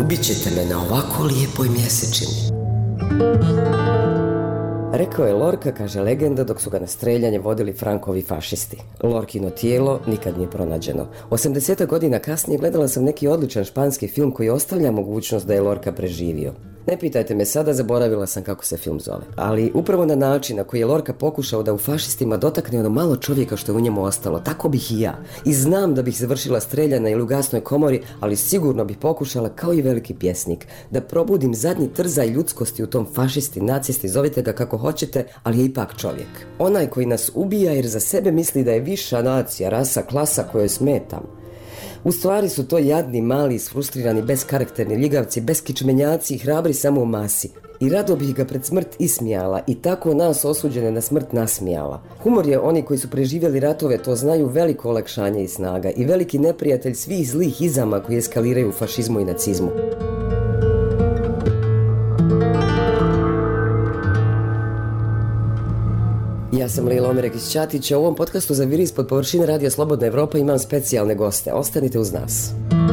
ubit ćete me na ovako lijepoj mjesečini. Rekao je Lorca, kaže legenda, dok su ga na streljanje vodili Frankovi fašisti. Lorkino tijelo nikad nije pronađeno. 80 godina kasnije gledala sam neki odličan španski film koji ostavlja mogućnost da je Lorca preživio. Ne pitajte me sada, zaboravila sam kako se film zove. Ali upravo na način na koji je Lorca pokušao da u fašistima dotakne ono malo čovjeka što je u njemu ostalo, tako bih i ja. I znam da bih završila streljana ili u gasnoj komori, ali sigurno bih pokušala, kao i veliki pjesnik, da probudim zadnji trzaj ljudskosti u tom fašisti, nacisti, zovite ga kako hoćete, ali je ipak čovjek. Onaj koji nas ubija jer za sebe misli da je viša nacija, rasa, klasa kojoj smetam. U stvari su to jadni, mali, isfrustrirani, beskarakterni ljigavci, beskičmenjaci i hrabri samo u masi. I rado bih ga pred smrt ismijala i tako nas osuđene na smrt nasmijala. Humor je, oni koji su preživjeli ratove to znaju, veliko olakšanje i snaga i veliki neprijatelj svih zlih izama koji eskaliraju u fašizmu i nacizmu. Ja sam Lila Omerek iz Ćatića. U ovom podcastu za Viri ispod površine Radija Slobodna Evropa imam specijalne goste. Ostanite uz nas.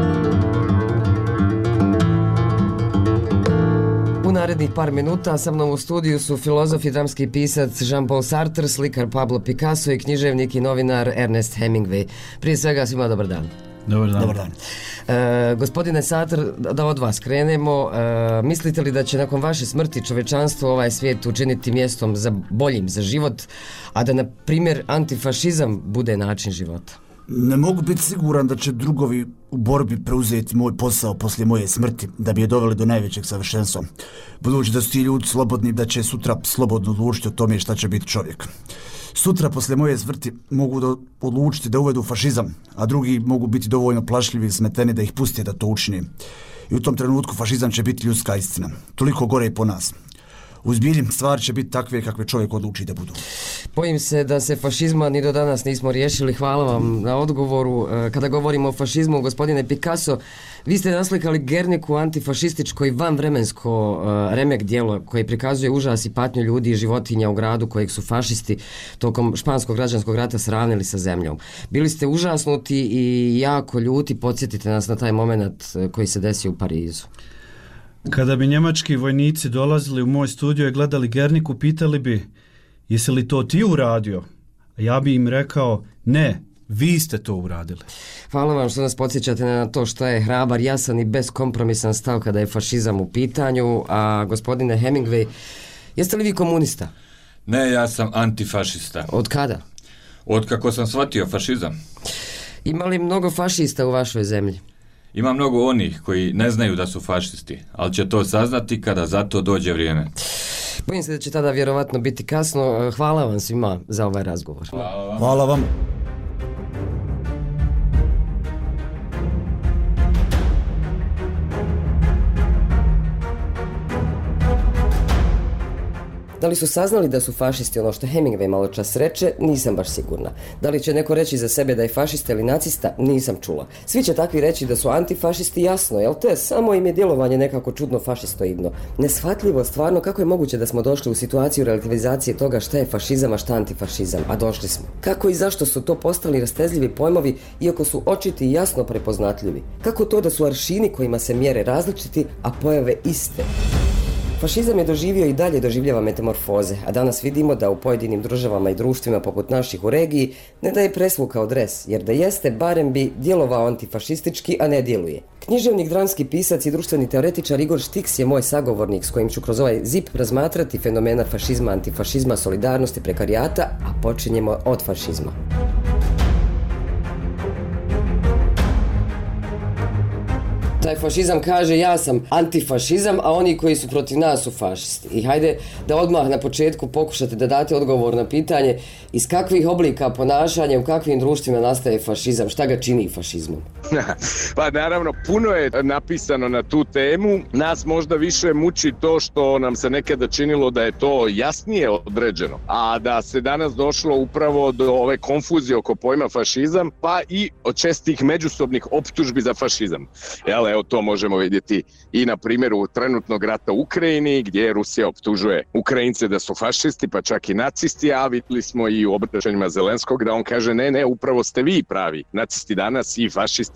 U narednih par minuta sa mnom u studiju su filozof i dramski pisac Jean-Paul Sartre, slikar Pablo Picasso i književnik i novinar Ernest Hemingway. Prije svega svima dobar dan. Dobar dan. Dobar dan. Gospodine Sartre, da od vas krenemo. Mislite li da će nakon vaše smrti čovečanstvo ovaj svijet učiniti mjestom boljim za život, a da, na primjer, antifašizam bude način života? Ne mogu biti siguran da će drugovi u borbi preuzeti moj posao poslije moje smrti, da bi je doveli do najvećeg savršenstva. Budući da su ti ljudi slobodni, da će sutra slobodno odlučiti o tome šta će biti čovjek. Sutra poslije moje smrti mogu odlučiti da uvedu fašizam, a drugi mogu biti dovoljno plašljivi i smeteni da ih puste da to učini. I u tom trenutku fašizam će biti ljudska istina. Toliko gore i po nas. U zbilji stvari će biti takve kakve čovjek odluči da budu. Bojim se da se fašizma ni do danas nismo riješili. Hvala vam na odgovoru. Kada govorimo o fašizmu, gospodine Picasso, vi ste naslikali Gerniku, antifašističko i vanvremensko remek djelo koje prikazuje užas i patnju ljudi i životinja u gradu kojeg su fašisti tokom španskog građanskog rata sravnili sa zemljom. Bili ste užasnuti i jako ljuti. Podsjetite nas na taj moment koji se desio u Parizu. Kada bi njemački vojnici dolazili u moj studio i gledali Gerniku, pitali bi, jesi li to ti uradio? A ja bi im rekao, ne, vi ste to uradili. Hvala vam što nas podsjećate na to što je hrabar, jasan i beskompromisan stav kada je fašizam u pitanju. A gospodine Hemingway, jeste li vi komunista? Ne, ja sam antifašista. Od kada? Od kako sam shvatio fašizam. Ima li mnogo fašista u vašoj zemlji? Ima mnogo onih koji ne znaju da su fašisti, ali će to saznati kada za to dođe vrijeme. Bojim se da će tada vjerovatno biti kasno. Hvala vam svima za ovaj razgovor. Hvala vam. Da li su saznali da su fašisti ono što Hemingway malo čas reče, nisam baš sigurna. Da li će neko reći za sebe da je fašista ili nacista, nisam čula. Svi će takvi reći da su antifašisti, jasno, jel te? Samo im je djelovanje nekako čudno fašistoidno. Neshvatljivo stvarno kako je moguće da smo došli u situaciju relativizacije toga šta je fašizam, a šta antifašizam, a došli smo. Kako i zašto su to postali rastezljivi pojmovi, iako su očiti i jasno prepoznatljivi? Kako to da su aršini kojima se mjere različiti, a pojave iste? Fašizam je doživio i dalje doživljava metamorfoze, a danas vidimo da u pojedinim državama i društvima poput naših u regiji ne da je presvukao dres, jer da jeste, barem bi djelovao antifašistički, a ne djeluje. Književnik, dramski pisac i društveni teoretičar Igor Štiks je moj sagovornik s kojim ću kroz ovaj zip razmatrati fenomena fašizma, antifašizma, solidarnosti, prekarijata, a počinjemo od fašizma. Taj fašizam kaže ja sam antifašizam, a oni koji su protiv nas su fašisti. I hajde da odmah na početku pokušate da date odgovor na pitanje iz kakvih oblika ponašanja, u kakvim društvima nastaje fašizam, šta ga čini fašizmom? Pa naravno, puno je napisano na tu temu. Nas možda više muči to što nam se nekada činilo da je to jasnije određeno, a da se danas došlo upravo do ove konfuzije oko pojma fašizam, pa i od čestih međusobnih optužbi za fašizam. Evo, to možemo vidjeti i na primjeru trenutnog rata u Ukrajini, gdje Rusija optužuje Ukrajince da su fašisti, pa čak i nacisti, a vidjeli smo i u obraćanjima Zelenskog da on kaže ne, upravo ste vi pravi nacisti danas i fašisti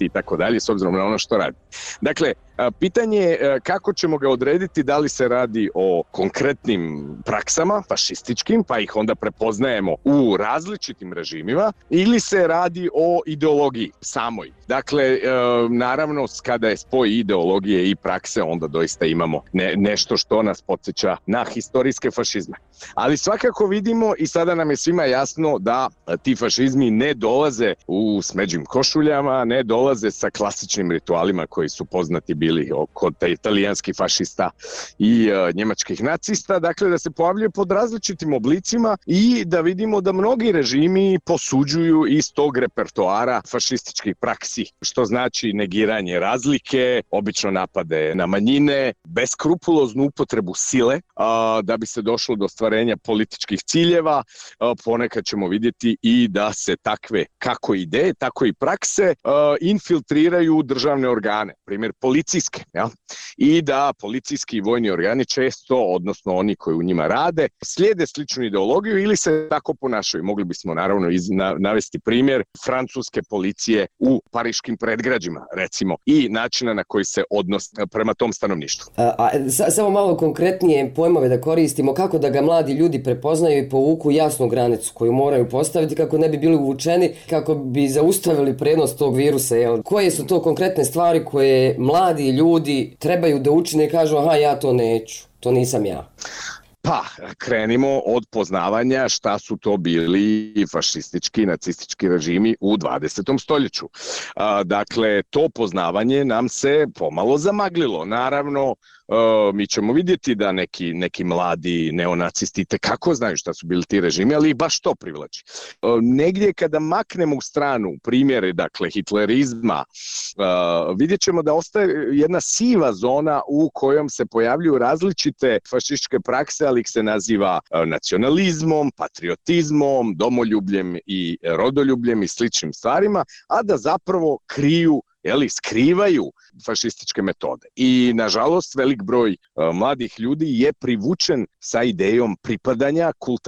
i tako dalje, s obzirom na ono što radi. Dakle, pitanje je kako ćemo ga odrediti, da li se radi o konkretnim praksama, fašističkim, pa ih onda prepoznajemo u različitim režimima, ili se radi o ideologiji samoj. Dakle, naravno, kada je spoj ideologije i prakse, onda doista imamo nešto što nas podsjeća na historijske fašizme. Ali svakako vidimo i sada nam je svima jasno da ti fašizmi ne dolaze u smeđim košuljama, ne dolaze sa klasičnim ritualima koji su poznati bili kod italijanskih fašista i njemačkih nacista, dakle da se pojavljuje pod različitim oblicima i da vidimo da mnogi režimi posuđuju iz tog repertoara fašističkih praksi, što znači negiranje razlike, obično napade na manjine, beskrupuloznu upotrebu sile da bi se došlo do ostvarenja političkih ciljeva. Ponekad ćemo vidjeti i da se takve kako ideje, tako i prakse infiltriraju državne organe, primjer policijske, ja? I da policijski i vojni organi često, odnosno oni koji u njima rade, slijede sličnu ideologiju ili se tako ponašaju. Mogli bismo naravno navesti primjer francuske policije u pariškim predgrađima, recimo, i načina na koji se odnos prema tom stanovništvu. Samo malo konkretnije pojmove da koristimo, kako da ga mladi ljudi prepoznaju i povuku jasnu granicu koju moraju postaviti kako ne bi bili uvučeni, kako bi zaustavili prenos tog virusa. Jel? Koje su to konkretne stvari koje mladi ljudi trebaju da učine i kažu aha, ja to neću, to nisam ja? Pa, krenimo od poznavanja šta su to bili fašistički i nacistički režimi u 20. stoljeću. Dakle, to poznavanje nam se pomalo zamaglilo. Naravno, mi ćemo vidjeti da neki mladi neonacisti kako znaju šta su bili ti režimi, ali i baš to privlači. Negdje kada maknemo u stranu primjere, dakle, hitlerizma, vidjet ćemo da ostaje jedna siva zona u kojom se pojavljuju različite fašističke prakse, ali ih se naziva nacionalizmom, patriotizmom, domoljubljem i rodoljubljem i sličnim stvarima, a da zapravo skrivaju fašističke metode. I nažalost velik broj mladih ljudi je privučen sa idejom pripadanja,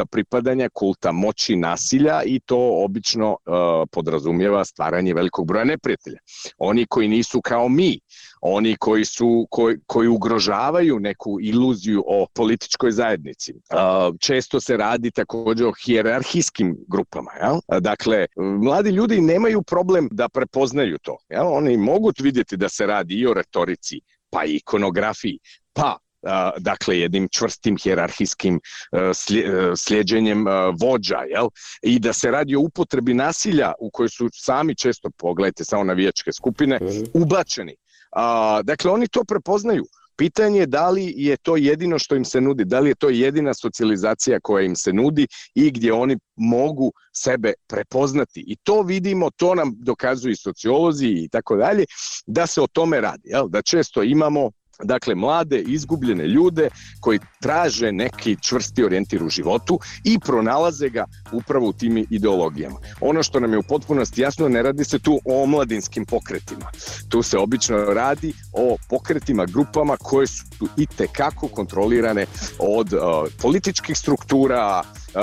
kulta moći, nasilja, i to obično podrazumijeva stvaranje velikog broja neprijatelja. Oni koji nisu kao mi, oni koji ugrožavaju neku iluziju o političkoj zajednici. Često se radi također o hijerarhijskim grupama. Ja? Dakle, mladi ljudi nemaju problem da prepoznaju to. Ja? Oni mogu vidjeti da se radi i o retorici, pa i ikonografiji, pa dakle jednim čvrstim hijerarhijskim slijeđenjem vođa, jel? I da se radi o upotrebi nasilja u kojoj su sami često, pogledajte samo navijačke skupine, ubačeni. Dakle, oni to prepoznaju. Pitanje je da li je to jedino što im se nudi, da li je to jedina socijalizacija koja im se nudi i gdje oni mogu sebe prepoznati. I to vidimo, to nam dokazuju i sociolozi i tako dalje, da se o tome radi, jel? Da često imamo, dakle, mlade, izgubljene ljude koji traže neki čvrsti orijentir u životu i pronalaze ga upravo u tim ideologijama. Ono što nam je u potpunosti jasno, ne radi se tu o omladinskim pokretima. Tu se obično radi o pokretima, grupama koje su itekako kontrolirane od političkih struktura,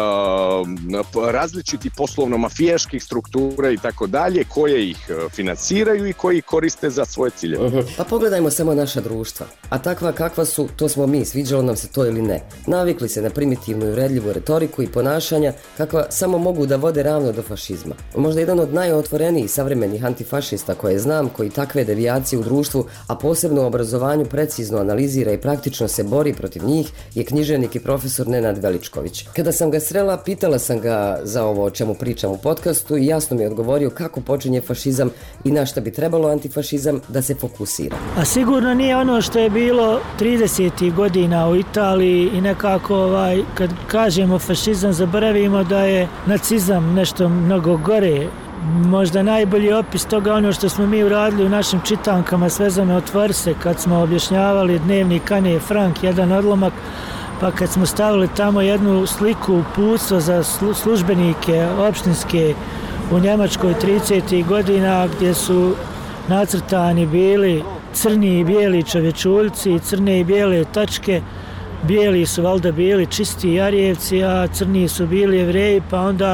različitih poslovno-mafijaških struktura i tako dalje, koje ih financiraju i koji koriste za svoje ciljeve. Pa pogledajmo samo naša društva. A takva kakva su, to smo mi, sviđalo nam se to ili ne. Navikli se na primitivnu i uvredljivu retoriku i ponašanja kakva samo mogu da vode ravno do fašizma. Možda jedan od najotvorenijih savremenih antifašista koje znam, koji takve devijacije u društvu, a posebno u obrazovanju, precizno analizira i praktično se bori protiv njih, je književnik i profesor Nenad Veličković. Kada sam ga srela, pitala sam ga za ovo o čemu pričam u podcastu i jasno mi je odgovorio kako počinje fašizam i na šta bi trebalo antifašizam da se fokusira. A sigurno nije ono što je bilo 30. godina u Italiji i nekako kad kažemo fašizam zaboravimo da je nacizam nešto mnogo gore. Možda najbolji opis toga ono što smo mi uradili u našim čitankama Svezano otvori se, kad smo objašnjavali dnevnik Ane Frank, jedan odlomak, pa kad smo stavili tamo jednu sliku uputstva za službenike opštinske u Njemačkoj 30. godina gdje su nacrtani bili crni i bijeli čovječuljci, crne i bijele tačke, bijeli su valjda bili čisti Jarijevci, a crni su bili Jevreji, pa onda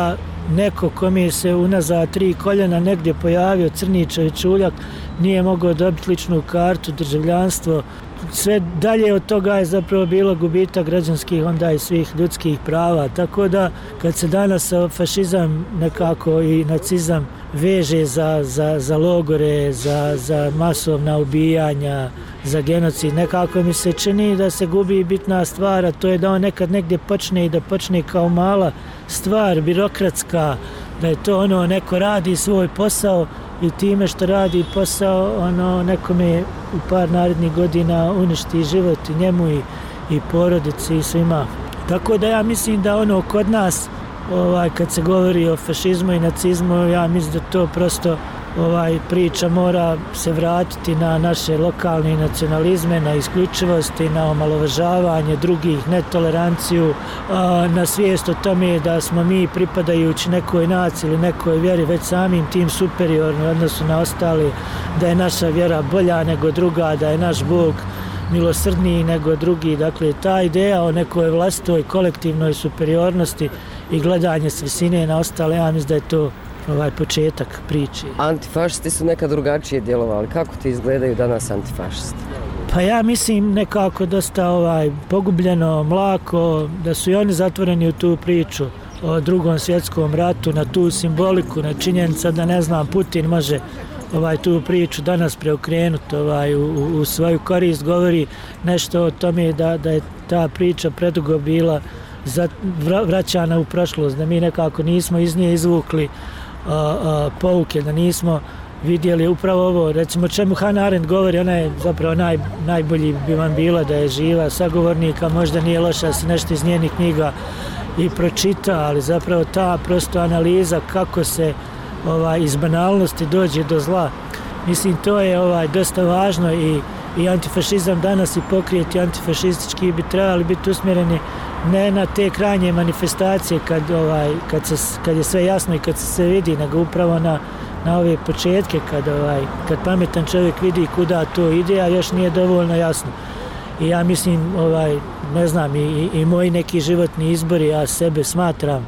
neko kome se unazad 3 koljena negdje pojavio Crničević Uljak nije mogao dobiti ličnu kartu, državljanstvo. Sve dalje od toga je zapravo bilo gubitak građanskih onda i svih ljudskih prava. Tako da kad se danas fašizam nekako i nacizam veže za logore, za masovna ubijanja, za genocid, nekako mi se čini da se gubi bitna stvar, a to je da on nekad negdje počne i da počne kao mala stvar, birokratska, da je to ono neko radi svoj posao i time što radi posao ono nekome u par narednih godina uništi život i njemu i porodici i svima. Tako da ja mislim da ono kod nas kad se govori o fašizmu i nacizmu, ja mislim da to prosto priča mora se vratiti na naše lokalne nacionalizme, na isključivosti, na omalovažavanje drugih, netoleranciju, na svijest o tome da smo mi pripadajući nekoj naciji ili nekoj vjeri već samim tim superiorni u odnosu na ostali, da je naša vjera bolja nego druga, da je naš Bog milosrdniji nego drugi. Dakle, ta ideja o nekoj vlastitoj kolektivnoj superiornosti i gledanje s visine na ostale, ja mislim da je to početak priče. Antifašisti su nekad drugačije djelovali. Kako ti izgledaju danas antifašisti? Pa ja mislim nekako dosta pogubljeno, mlako, da su i oni zatvoreni u tu priču o Drugom svjetskom ratu, na tu simboliku, na činjenica da ne znam, Putin može tu priču danas preokrenuti u svoju korist, govori nešto o tome da je ta priča predugo bila vraćana u prošlost, da mi nekako nismo iz nje izvukli pouke, da nismo vidjeli upravo ovo, recimo čemu Hannah Arendt govori, ona je zapravo najbolji bi vam bila da je živa sagovornika, možda nije loša da se nešto iz njenih knjiga i pročita, ali zapravo ta prosto analiza kako se iz banalnosti dođe do zla. Mislim, to je dosta važno i antifašizam danas i pokrijeti antifašistički bi trebali biti usmjereni ne na te krajnje manifestacije kad je sve jasno i kad se sve vidi, nego upravo na ove početke kad pametan čovjek vidi kuda to ide, a još nije dovoljno jasno. I ja mislim, ne znam, i moji neki životni izbori, ja sebe smatram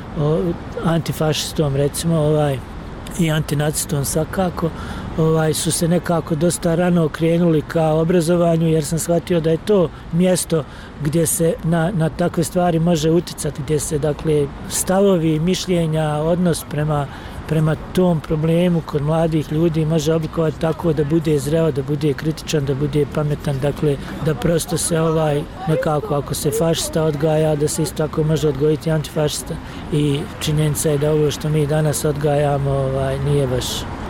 antifašistom, recimo, i antinacistom svakako, su se nekako dosta rano okrenuli ka obrazovanju, jer sam shvatio da je to mjesto gdje se na takve stvari može uticati, gdje se dakle stavovi, mišljenja, odnos prema tom problemu kod mladih ljudi može oblikovati tako da bude zreo, da bude kritičan, da bude pametan, dakle da prosto se nekako ako se fašista odgaja, da se isto tako može odgojiti antifašista. I činjenica je da ovo što mi danas odgajamo nije baš,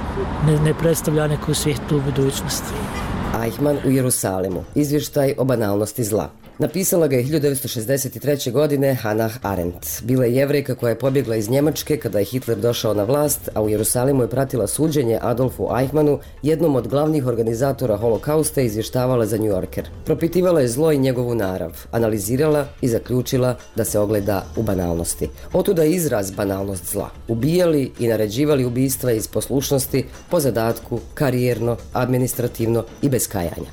ne predstavlja neku svijetlu budućnost. Eichmann u Jerusalimu. Izvještaj o banalnosti zla. Napisala ga je 1963. godine Hannah Arendt. Bila je Jevrejka koja je pobjegla iz Njemačke kada je Hitler došao na vlast, a u Jerusalimu je pratila suđenje Adolfu Eichmannu, jednom od glavnih organizatora holokausta, i izvještavala za New Yorker. Propitivala je zlo i njegovu narav, analizirala i zaključila da se ogleda u banalnosti. Otuda je izraz banalnost zla. Ubijali i naređivali ubistva iz poslušnosti, po zadatku, karijerno, administrativno i bez kajanja.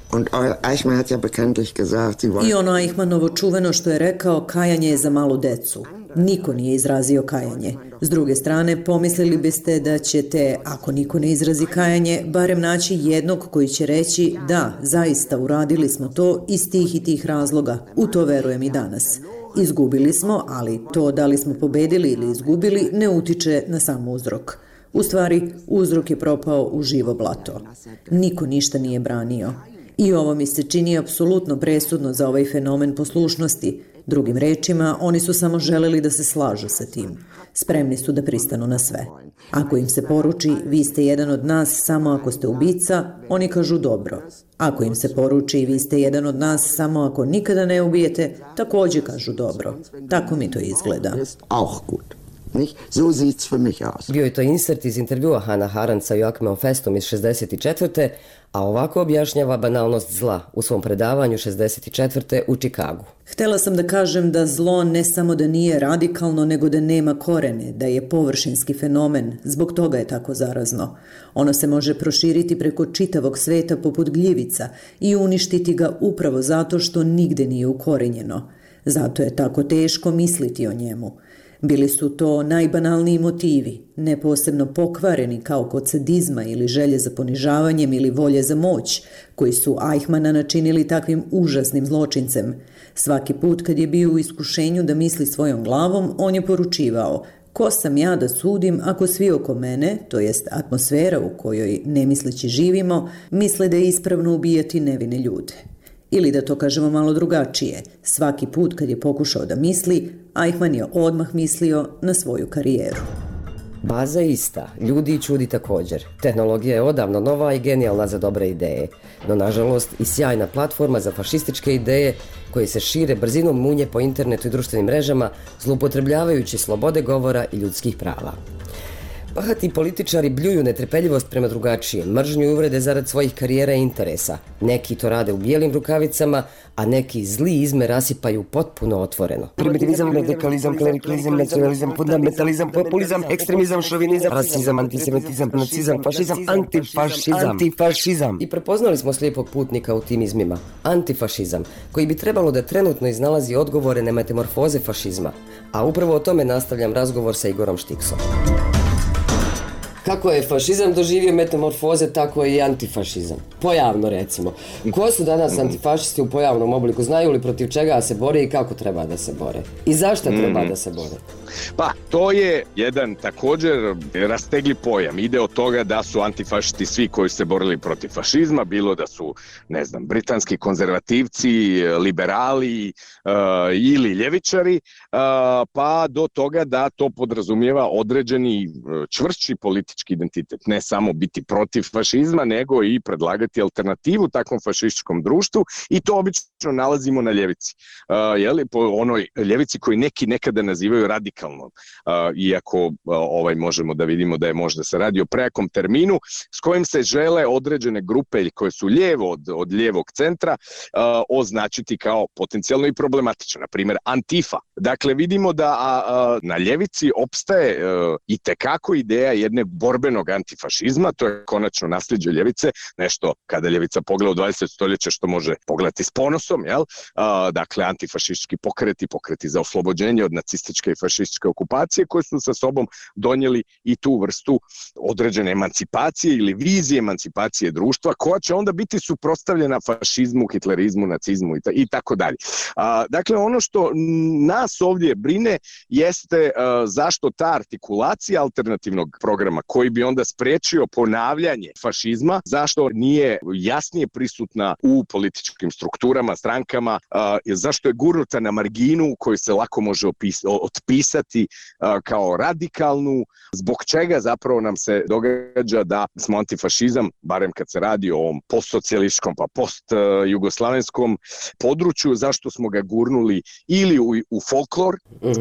I ono Eichmannovo čuveno što je rekao, kajanje je za malu decu. Niko nije izrazio kajanje. S druge strane, pomislili biste da ćete, ako niko ne izrazi kajanje, barem naći jednog koji će reći da, zaista uradili smo to iz tih i tih razloga. U to verujem i danas. Izgubili smo, ali to da li smo pobedili ili izgubili ne utiče na sam uzrok. U stvari, uzrok je propao u živo blato. Niko ništa nije branio. I ovo mi se čini apsolutno presudno za ovaj fenomen poslušnosti. Drugim rečima, oni su samo želeli da se slažu sa tim. Spremni su da pristanu na sve. Ako im se poruči, vi ste jedan od nas samo ako ste ubica, oni kažu dobro. Ako im se poruči, vi ste jedan od nas samo ako nikada ne ubijete, također kažu dobro. Tako mi to izgleda. Bio je to insert iz intervjua Hannah Arendt sa Joachimom Festom iz 64. A ovako objašnjava banalnost zla u svom predavanju 64. u Čikagu. Htjela sam da kažem da zlo ne samo da nije radikalno, nego da nema korene, da je površinski fenomen, zbog toga je tako zarazno. Ono se može proširiti preko čitavog sveta poput gljivica i uništiti ga upravo zato što nigde nije ukorenjeno. Zato je tako teško misliti o njemu. Bili su to najbanalniji motivi, ne posebno pokvareni kao kod sadizma ili želje za ponižavanjem ili volje za moć, koji su Eichmanna načinili takvim užasnim zločincem. Svaki put kad je bio u iskušenju da misli svojom glavom, on je poručivao: ko sam ja da sudim ako svi oko mene, to jest atmosfera u kojoj nemisleći živimo, misle da je ispravno ubijati nevine ljude. Ili da to kažemo malo drugačije, svaki put kad je pokušao da misli, Eichmann je odmah mislio na svoju karijeru. Baza je ista, ljudi i čudi također. Tehnologija je odavno nova i genijalna za dobre ideje, no nažalost i sjajna platforma za fašističke ideje koje se šire brzinom munje po internetu i društvenim mrežama, zloupotrebljavajući slobode govora i ljudskih prava. Bahati političari bljuju netrpeljivost prema drugačijem, mržnju i uvrede zarad svojih karijera i interesa. Neki to rade u bijelim rukavicama, a neki zli izme rasipaju potpuno otvoreno. Primitivizam, radikalizam, klerikalizam, nacionalizam, fundamentalizam, populizam, ekstremizam, šovinizam, rasizam, antisemitizam, nacizam, fašizam, antifašizam. I prepoznali smo slijepog putnika u tim izmima. Antifašizam, koji bi trebalo da trenutno iznalazi odgovore na metamorfoze fašizma. A upravo o tome nastavljam razgovor sa Igorom Štiksom. Kako je fašizam doživio metamorfoze, tako je i antifašizam. Pojavno recimo. Ko su danas antifašisti u pojavnom obliku? Znaju li protiv čega se bore i kako treba da se bore? I zašto treba da se bore? Pa, to je jedan također rastegli pojam. Ide od toga da su antifašisti svi koji se borili protiv fašizma, bilo da su, ne znam, britanski konzervativci, liberali ili ljevičari, pa do toga da to podrazumijeva određeni čvršći politički identitet. Ne samo biti protiv fašizma, nego i predlagati alternativu takvom fašističkom društvu, i to obično nalazimo na ljevici. Po onoj ljevici koju neki nekada nazivaju radikalnom. Iako možemo da vidimo da je možda se radi o prejakom terminu s kojim se žele određene grupe koje su lijevo od lijevog centra označiti kao potencijalno i problematično. Na primjer, Antifa. Dakle, vidimo da na ljevici opstaje itekako ideja jedne borbenog antifašizma, to je konačno nasljeđe ljevice, nešto kada ljevica pogleda u 20. stoljeće što može pogledati s ponosom, dakle antifašistički pokreti za oslobođenje od nacističke i fašističke okupacije koje su sa sobom donijeli i tu vrstu određene emancipacije ili vizije emancipacije društva koja će onda biti suprotstavljena fašizmu, hitlerizmu, nacizmu i tako dalje. Dakle, ono što nas ovdje brine jeste zašto ta artikulacija alternativnog programa koji bi onda spriječio ponavljanje fašizma, zašto nije jasnije prisutna u političkim strukturama, strankama, zašto je gurnuta na marginu koju se lako može otpisati kao radikalnu, zbog čega zapravo nam se događa da smo antifašizam, barem kad se radi o ovom postsocijalističkom pa postjugoslavenskom području, zašto smo ga gurnuli ili u folklor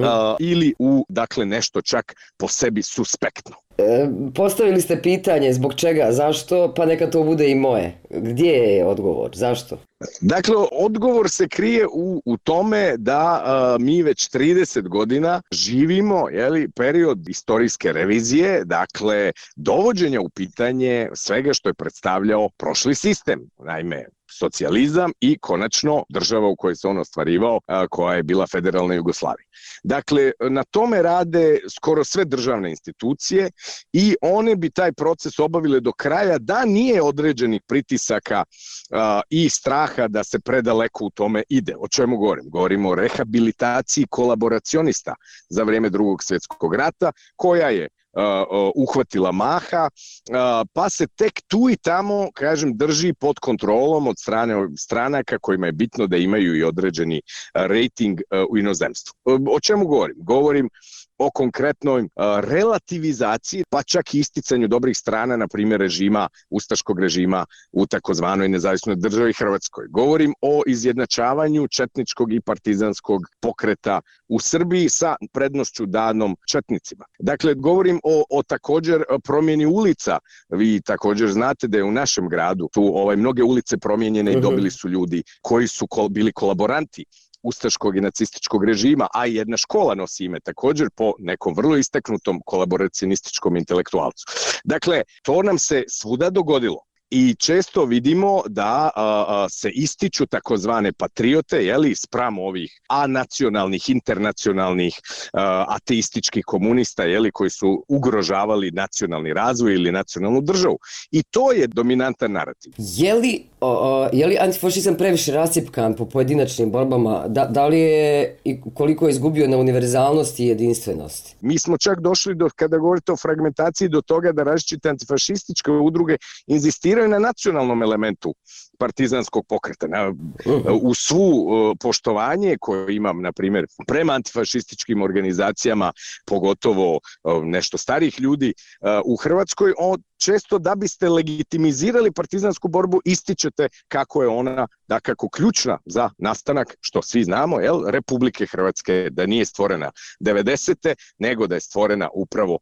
ili u, dakle, nešto čak po sebi suspektno. Postavili ste pitanje zbog čega, zašto, pa neka to bude i moje. Gdje je odgovor, zašto? Dakle, odgovor se krije u tome da mi već 30 godina živimo period istorijske revizije, dakle dovođenja u pitanje svega što je predstavljao prošli sistem, naime socijalizam i konačno država u kojoj se on ostvarivao, koja je bila federalna Jugoslavija. Dakle, na tome rade skoro sve državne institucije i one bi taj proces obavile do kraja da nije određenih pritisaka i straha da se predaleko u tome ide. O čemu govorim? Govorimo o rehabilitaciji kolaboracionista za vrijeme Drugog svjetskog rata, koja je uhvatila maha, pa se tek tu i tamo, drži pod kontrolom od strane stranaka kojima je bitno da imaju i određeni rating u inozemstvu. O čemu govorim? Govorim o konkretnoj relativizaciji, pa čak i isticanju dobrih strana, na primjer ustaškog režima u takozvanoj nezavisnoj državi Hrvatskoj. Govorim o izjednačavanju četničkog i partizanskog pokreta u Srbiji sa prednošću danom četnicima. Dakle, govorim o također promjeni ulica. Vi također znate da je u našem gradu tu mnoge ulice promijenjene i dobili su ljudi koji su bili kolaboranti ustaškog i nacističkog režima, a i jedna škola nosi ime također po nekom vrlo istaknutom kolaboracionističkom intelektualcu. Dakle, to nam se svuda dogodilo. I često vidimo da se ističu takozvane patriote, spram ovih anacionalnih, internacionalnih, ateističkih komunista, koji su ugrožavali nacionalni razvoj ili nacionalnu državu. I to je dominantan narativ. Je li antifašizam previše rascjepkan po pojedinačnim borbama? Da li je i koliko je izgubio na univerzalnosti i jedinstvenosti? Mi smo čak došli kada govorite o fragmentaciji do toga da različite antifašističke udruge inzistiraju na nacionalnom elementu partizanskog pokreta. U svu poštovanje koje imam, na primjer, prema antifašističkim organizacijama, pogotovo nešto starih ljudi u Hrvatskoj, često da biste legitimizirali partizansku borbu ističete kako je ona dakako ključna za nastanak, što svi znamo, Republike Hrvatske, da nije stvorena 90. nego da je stvorena upravo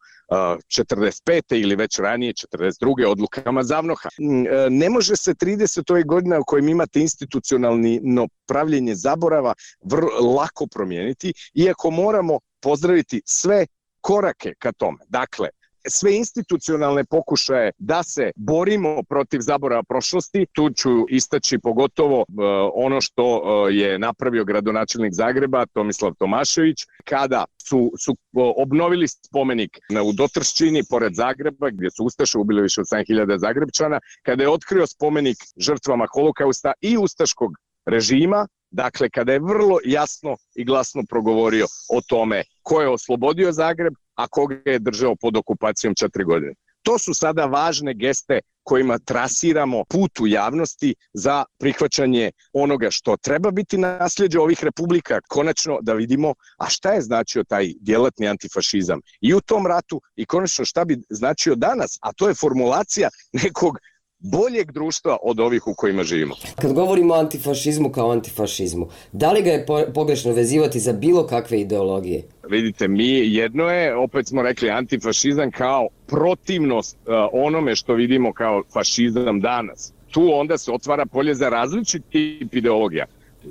45. ili već ranije 42. odlukama Zavnoha. Ne može se 30. godina u kojim imate institucionalno pravljenje zaborava lako promijeniti, iako moramo pozdraviti sve korake ka tome. Dakle, sve institucionalne pokušaje da se borimo protiv zaborava prošlosti, tu ću istaći pogotovo ono što je napravio gradonačelnik Zagreba Tomislav Tomašević, kada su obnovili spomenik u Dotrščini pored Zagreba, gdje su ustaše ubili više od 7.000 Zagrebčana, kada je otkrio spomenik žrtvama Holokausta i ustaškog režima. Dakle, kada je vrlo jasno i glasno progovorio o tome ko je oslobodio Zagreb, a koga je držao pod okupacijom 4 godine. To su sada važne geste kojima trasiramo put u javnosti za prihvaćanje onoga što treba biti nasljeđe ovih republika. Konačno da vidimo, a šta je značio taj djelatni antifašizam i u tom ratu i konačno šta bi značio danas, a to je formulacija nekog boljeg društva od ovih u kojima živimo. Kad govorimo o antifašizmu kao antifašizmu, da li ga je pogrešno vezivati za bilo kakve ideologije? Vidite, jedno je, opet smo rekli, antifašizam kao protivnost onome što vidimo kao fašizam danas. Tu onda se otvara polje za različit tip ideologija.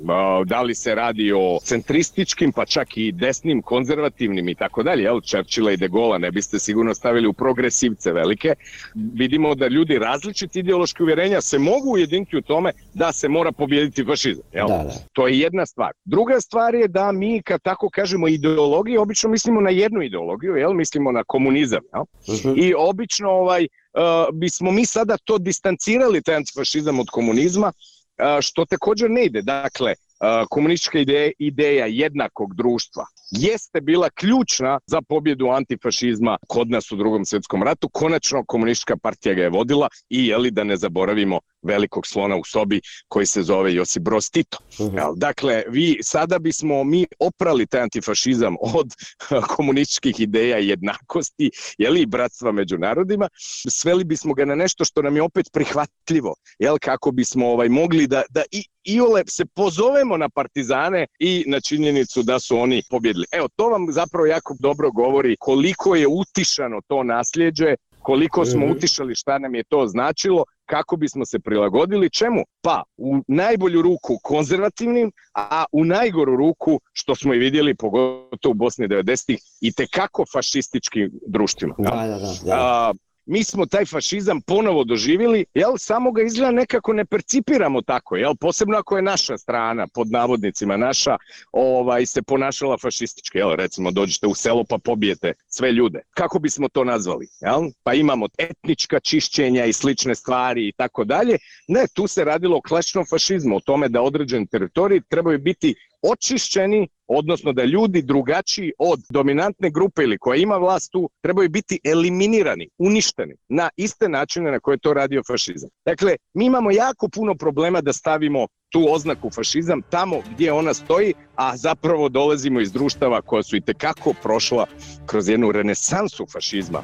Da li se radi o centrističkim, pa čak i desnim, konzervativnim i tako dalje, Churchilla i De Gaulle'a ne biste sigurno stavili u progresivce velike. Vidimo da ljudi različiti ideološki uvjerenja se mogu ujediniti u tome da se mora pobijediti fašizam. Da. To je jedna stvar. Druga stvar je da mi, kad tako kažemo ideologiju, obično mislimo na jednu ideologiju, mislimo na komunizam. I obično bismo mi sada to distancirali, taj antifašizam od komunizma, što također ne ide. Dakle, komunistička ideja jednakog društva jeste bila ključna za pobjedu antifašizma kod nas u Drugom svjetskom ratu. Konačno komunistička partija ga je vodila i da ne zaboravimo velikog slona u sobi koji se zove Josip Broz Tito. Dakle, sada bismo mi oprali taj antifašizam od komunističkih ideja jednakosti, i bratstva među narodima, sveli bismo ga na nešto što nam je opet prihvatljivo, kako bismo mogli da iole se pozovemo na partizane i na činjenicu da su oni pobjedili. To vam zapravo jako dobro govori koliko je utišano to nasljeđe, koliko smo utišali šta nam je to značilo, kako bismo se prilagodili čemu? Pa u najbolju ruku konzervativnim, a u najgoru ruku, što smo i vidjeli pogotovo u Bosni 90-ih, i tekako fašističkim društvima. Da. Mi smo taj fašizam ponovo doživjeli, samo ga izgleda nekako ne percipiramo tako, posebno ako je naša strana, pod navodnicima naša, se ponašala fašistički, recimo dođete u selo pa pobijete sve ljude. Kako bismo to nazvali? Pa imamo etnička čišćenja i slične stvari i tako dalje. Ne, tu se radilo o klasičnom fašizmu, o tome da određeni teritoriji trebaju biti očišćeni, odnosno da ljudi drugačiji od dominantne grupe ili koja ima vlast tu trebaju biti eliminirani, uništeni na iste načine na koje to radio fašizam. Dakle, mi imamo jako puno problema da stavimo tu oznaku fašizam tamo gdje ona stoji, a zapravo dolazimo iz društava koja su itekako prošla kroz jednu renesansu fašizma,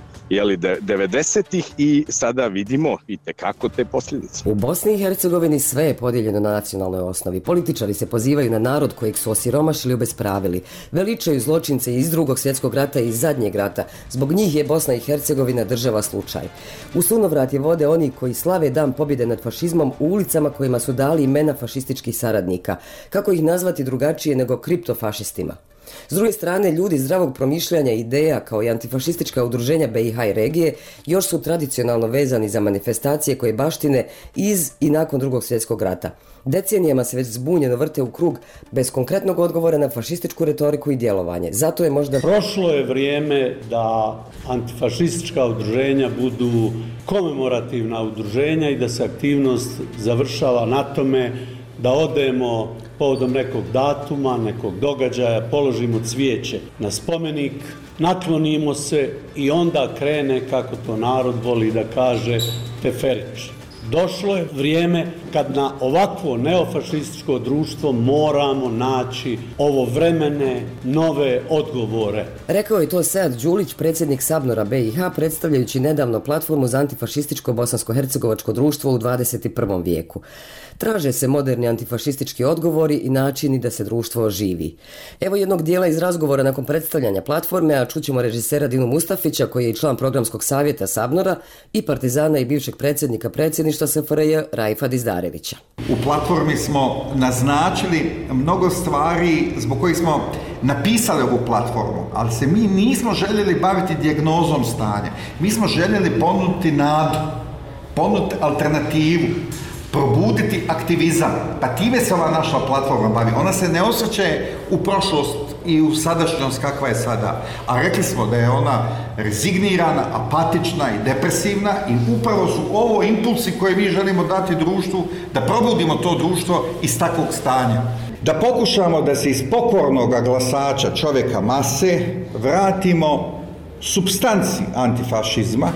90-ih, i sada vidimo itekako te posljedice. U Bosni i Hercegovini sve je podijeljeno na nacionalnoj osnovi. Političari se pozivaju na narod kojeg su osiromašili, obespravili. Veličaju zločince iz Drugog svjetskog rata i iz zadnjeg rata. Zbog njih je Bosna i Hercegovina država slučaj. U sunovrat je vode oni koji slave dan pobjede nad fašizmom u ulicama kojima su dali imena fašističkih saradnika. Kako ih nazvati drugačije nego kriptofašistima? S druge strane, ljudi zdravog promišljanja i ideja kao i antifašistička udruženja BiH i regije još su tradicionalno vezani za manifestacije koje baštine iz i nakon Drugog svjetskog rata. Decenijama se već zbunjeno vrte u krug bez konkretnog odgovora na fašističku retoriku i djelovanje. Zato je možda... Prošlo je vrijeme da antifašistička udruženja budu komemorativna udruženja i da se aktivnost završava na tome da odemo povodom nekog datuma, nekog događaja, položimo cvijeće na spomenik, naklonimo se i onda krene, kako to narod voli da kaže, teferić. Došlo je vrijeme kad na ovakvo neofašističko društvo moramo naći ovovremene nove odgovore. Rekao je to Sead Đulić, predsjednik Sabnora BiH, predstavljajući nedavno platformu za antifašističko bosansko-hercegovačko društvo u 21. vijeku. Traže se moderni antifašistički odgovori i načini da se društvo oživi. Evo jednog dijela iz razgovora nakon predstavljanja platforme, a čućemo režisera Dinu Mustafića, koji je i član programskog savjeta Sabnora, i partizana i bivšeg predsjednika predsjedništva SFRJ Raifa Dizdarevića. U platformi smo naznačili mnogo stvari zbog kojih smo napisali ovu platformu, ali se mi nismo željeli baviti dijagnozom stanja. Mi smo željeli ponuditi nadu, ponuditi alternativu, probuditi aktivizam. Pa time se ova naša platforma bavi. Ona se ne osvrće u prošlost i u sadašnjost kakva je sada. A rekli smo da je ona rezignirana, apatična i depresivna i upravo su ovo impulsi koje mi želimo dati društvu, da probudimo to društvo iz takvog stanja. Da pokušamo da se iz pokornog glasača čovjeka mase vratimo supstanci antifašizma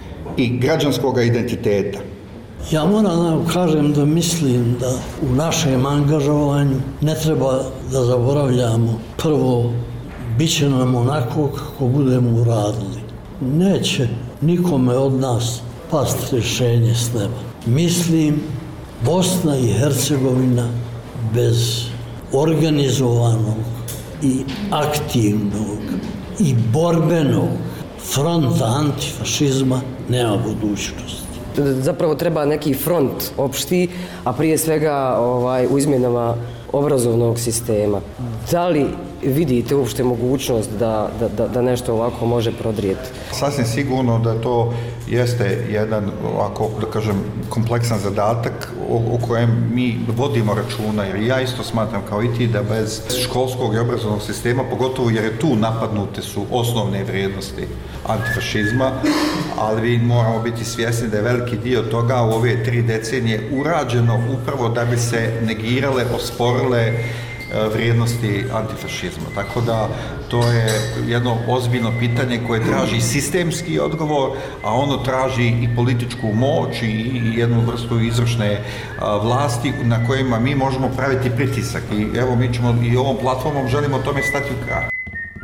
i građanskog identiteta. Ja moram da kažem da mislim da u našem angažovanju ne treba da zaboravljamo prvo, bit će nam onako kako budemo uradili. Neće nikome od nas pasti rješenje s neba. Mislim, Bosna i Hercegovina bez organizovanog i aktivnog i borbenog fronta antifašizma nema budućnosti. Zapravo treba neki front opšti, a prije svega u izmjenama obrazovnog sistema. Da li vidite uopšte mogućnost da nešto ovako može prodrijeti? Sasvim sigurno da to jeste jedan, ovako da kažem, kompleksan zadatak o kojem mi vodimo računa, jer ja isto smatram kao i ti da bez školskog i obrazovnog sistema, pogotovo jer je tu napadnute su osnovne vrijednosti antifašizma, ali mi moramo biti svjesni da je veliki dio toga u ove 3 decenije urađeno upravo da bi se negirale, osporile vrijednosti antifašizma. Tako da to je jedno ozbiljno pitanje koje traži sistemski odgovor, a ono traži i političku moć i jednu vrstu izvršne vlasti na kojima mi možemo praviti pritisak. I evo mi ćemo i ovom platformom želimo tome stati u kraj.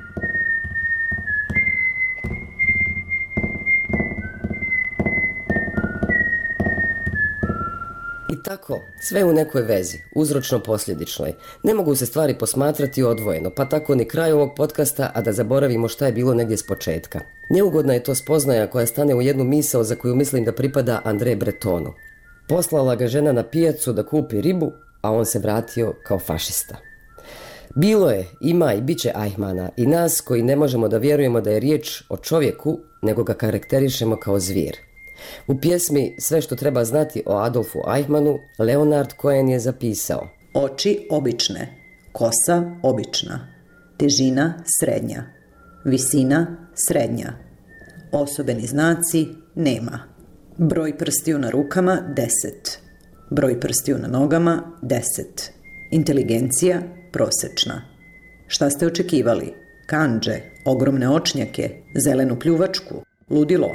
Tako, sve u nekoj vezi, uzročno-posljedičnoj. Ne mogu se stvari posmatrati odvojeno, pa tako ni kraj ovog podcasta, a da zaboravimo šta je bilo negdje s početka. Neugodna je to spoznaja koja stane u jednu misao za koju mislim da pripada André Bretonu. Poslala ga žena na pijacu da kupi ribu, a on se vratio kao fašista. Bilo je, ima i bit će Eichmanna i nas koji ne možemo da vjerujemo da je riječ o čovjeku, nego ga karakterišemo kao zvir. U pjesmi Sve što treba znati o Adolfu Eichmannu, Leonard Cohen je zapisao: oči obične, kosa obična, težina srednja, visina srednja, osobeni znaci nema, broj prstiju na rukama 10, broj prstiju na nogama 10, inteligencija prosječna. Šta ste očekivali? Kandže, ogromne očnjake, zelenu pljuvačku, ludilo?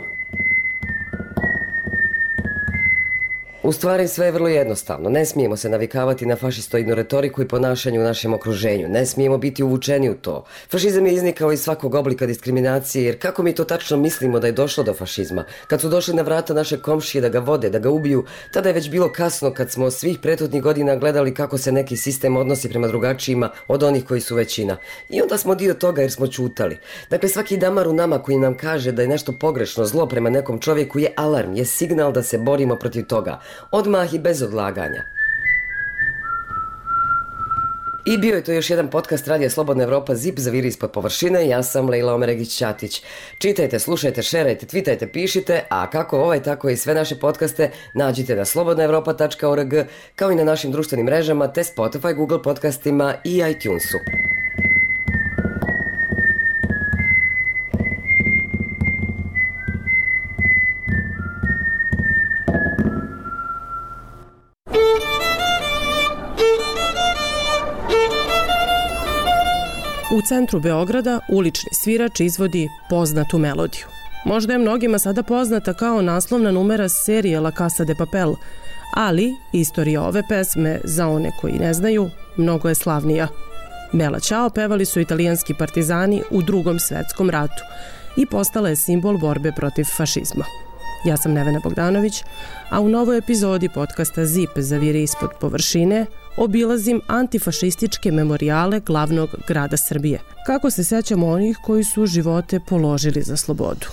U stvari sve je vrlo jednostavno. Ne smijemo se navikavati na fašistoidnu retoriku i ponašanje u našem okruženju. Ne smijemo biti uvučeni u to. Fašizam je iznikao iz svakog oblika diskriminacije, jer kako mi to tačno mislimo da je došlo do fašizma? Kad su došli na vrata naše komšije da ga vode, da ga ubiju, tada je već bilo kasno kad smo svih prethodnih godina gledali kako se neki sistem odnosi prema drugačijima od onih koji su većina. I onda smo dio toga jer smo čutali. Dakle, svaki damar u nama koji nam kaže da je nešto pogrešno, zlo prema nekom čovjeku je alarm, je signal da se borimo protiv toga. Odmah i bez odlaganja. I bio je to još jedan podcast Radija Slobodna Evropa ZIP zaviri ispod površine. Ja sam Lejla Omeregić-Ćatić. Čitajte, slušajte, šerajte, twitajte, pišite, a kako ovaj, tako i sve naše podcaste nađite na slobodnaevropa.org, kao i na našim društvenim mrežama te Spotify, Google podcastima i iTunesu. U centru Beograda ulični svirač izvodi poznatu melodiju. Možda je mnogima sada poznata kao naslovna numera serije La Casa de Papel, ali istorija ove pesme, za one koji ne znaju, mnogo je slavnija. Bella Ciao pevali su italijanski partizani u Drugom svetskom ratu i postala je simbol borbe protiv fašizma. Ja sam Nevena Bogdanović, a u novoj epizodi podcasta ZIP zaviri ispod površine obilazim antifašističke memorijale glavnog grada Srbije. Kako se sećamo onih koji su živote položili za slobodu.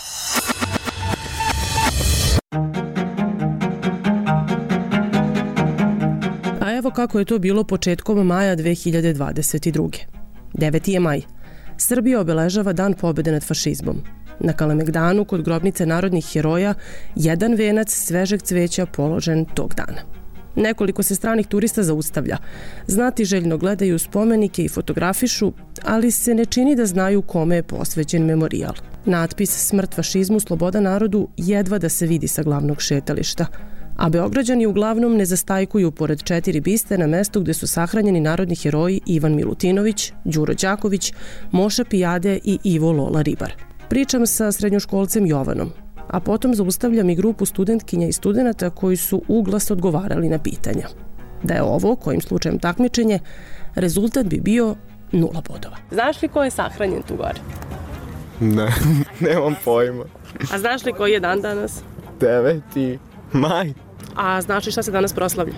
A evo kako je to bilo početkom maja 2022. 9. je maj. Srbija obeležava Dan pobjede nad fašizmom. Na Kalemegdanu kod grobnice narodnih heroja jedan venac svežeg cveća položen tog dana. Nekoliko se stranih turista zaustavlja. Znatiželjno gledaju spomenike i fotografišu, ali se ne čini da znaju kome je posvećen memorijal. Natpis Smrt fašizmu, sloboda narodu jedva da se vidi sa glavnog šetališta. A Beograđani uglavnom ne zastajkuju pored 4 biste na mestu gde su sahranjeni narodni heroji Ivan Milutinović, Đuro Đaković, Moša Pijade i Ivo Lola Ribar. Pričam sa srednjoškolcem Jovanom, a potom zaustavljam i grupu studentkinja i studenata koji su uglas odgovarali na pitanja. Da je ovo, kojim slučajem takmičenje, rezultat bi bio 0 bodova. Znaš li ko je sahranjen tu gore? Ne, nemam pojma. A znaš li koji je dan danas? 9. maj. A znaš li šta se danas proslavlja?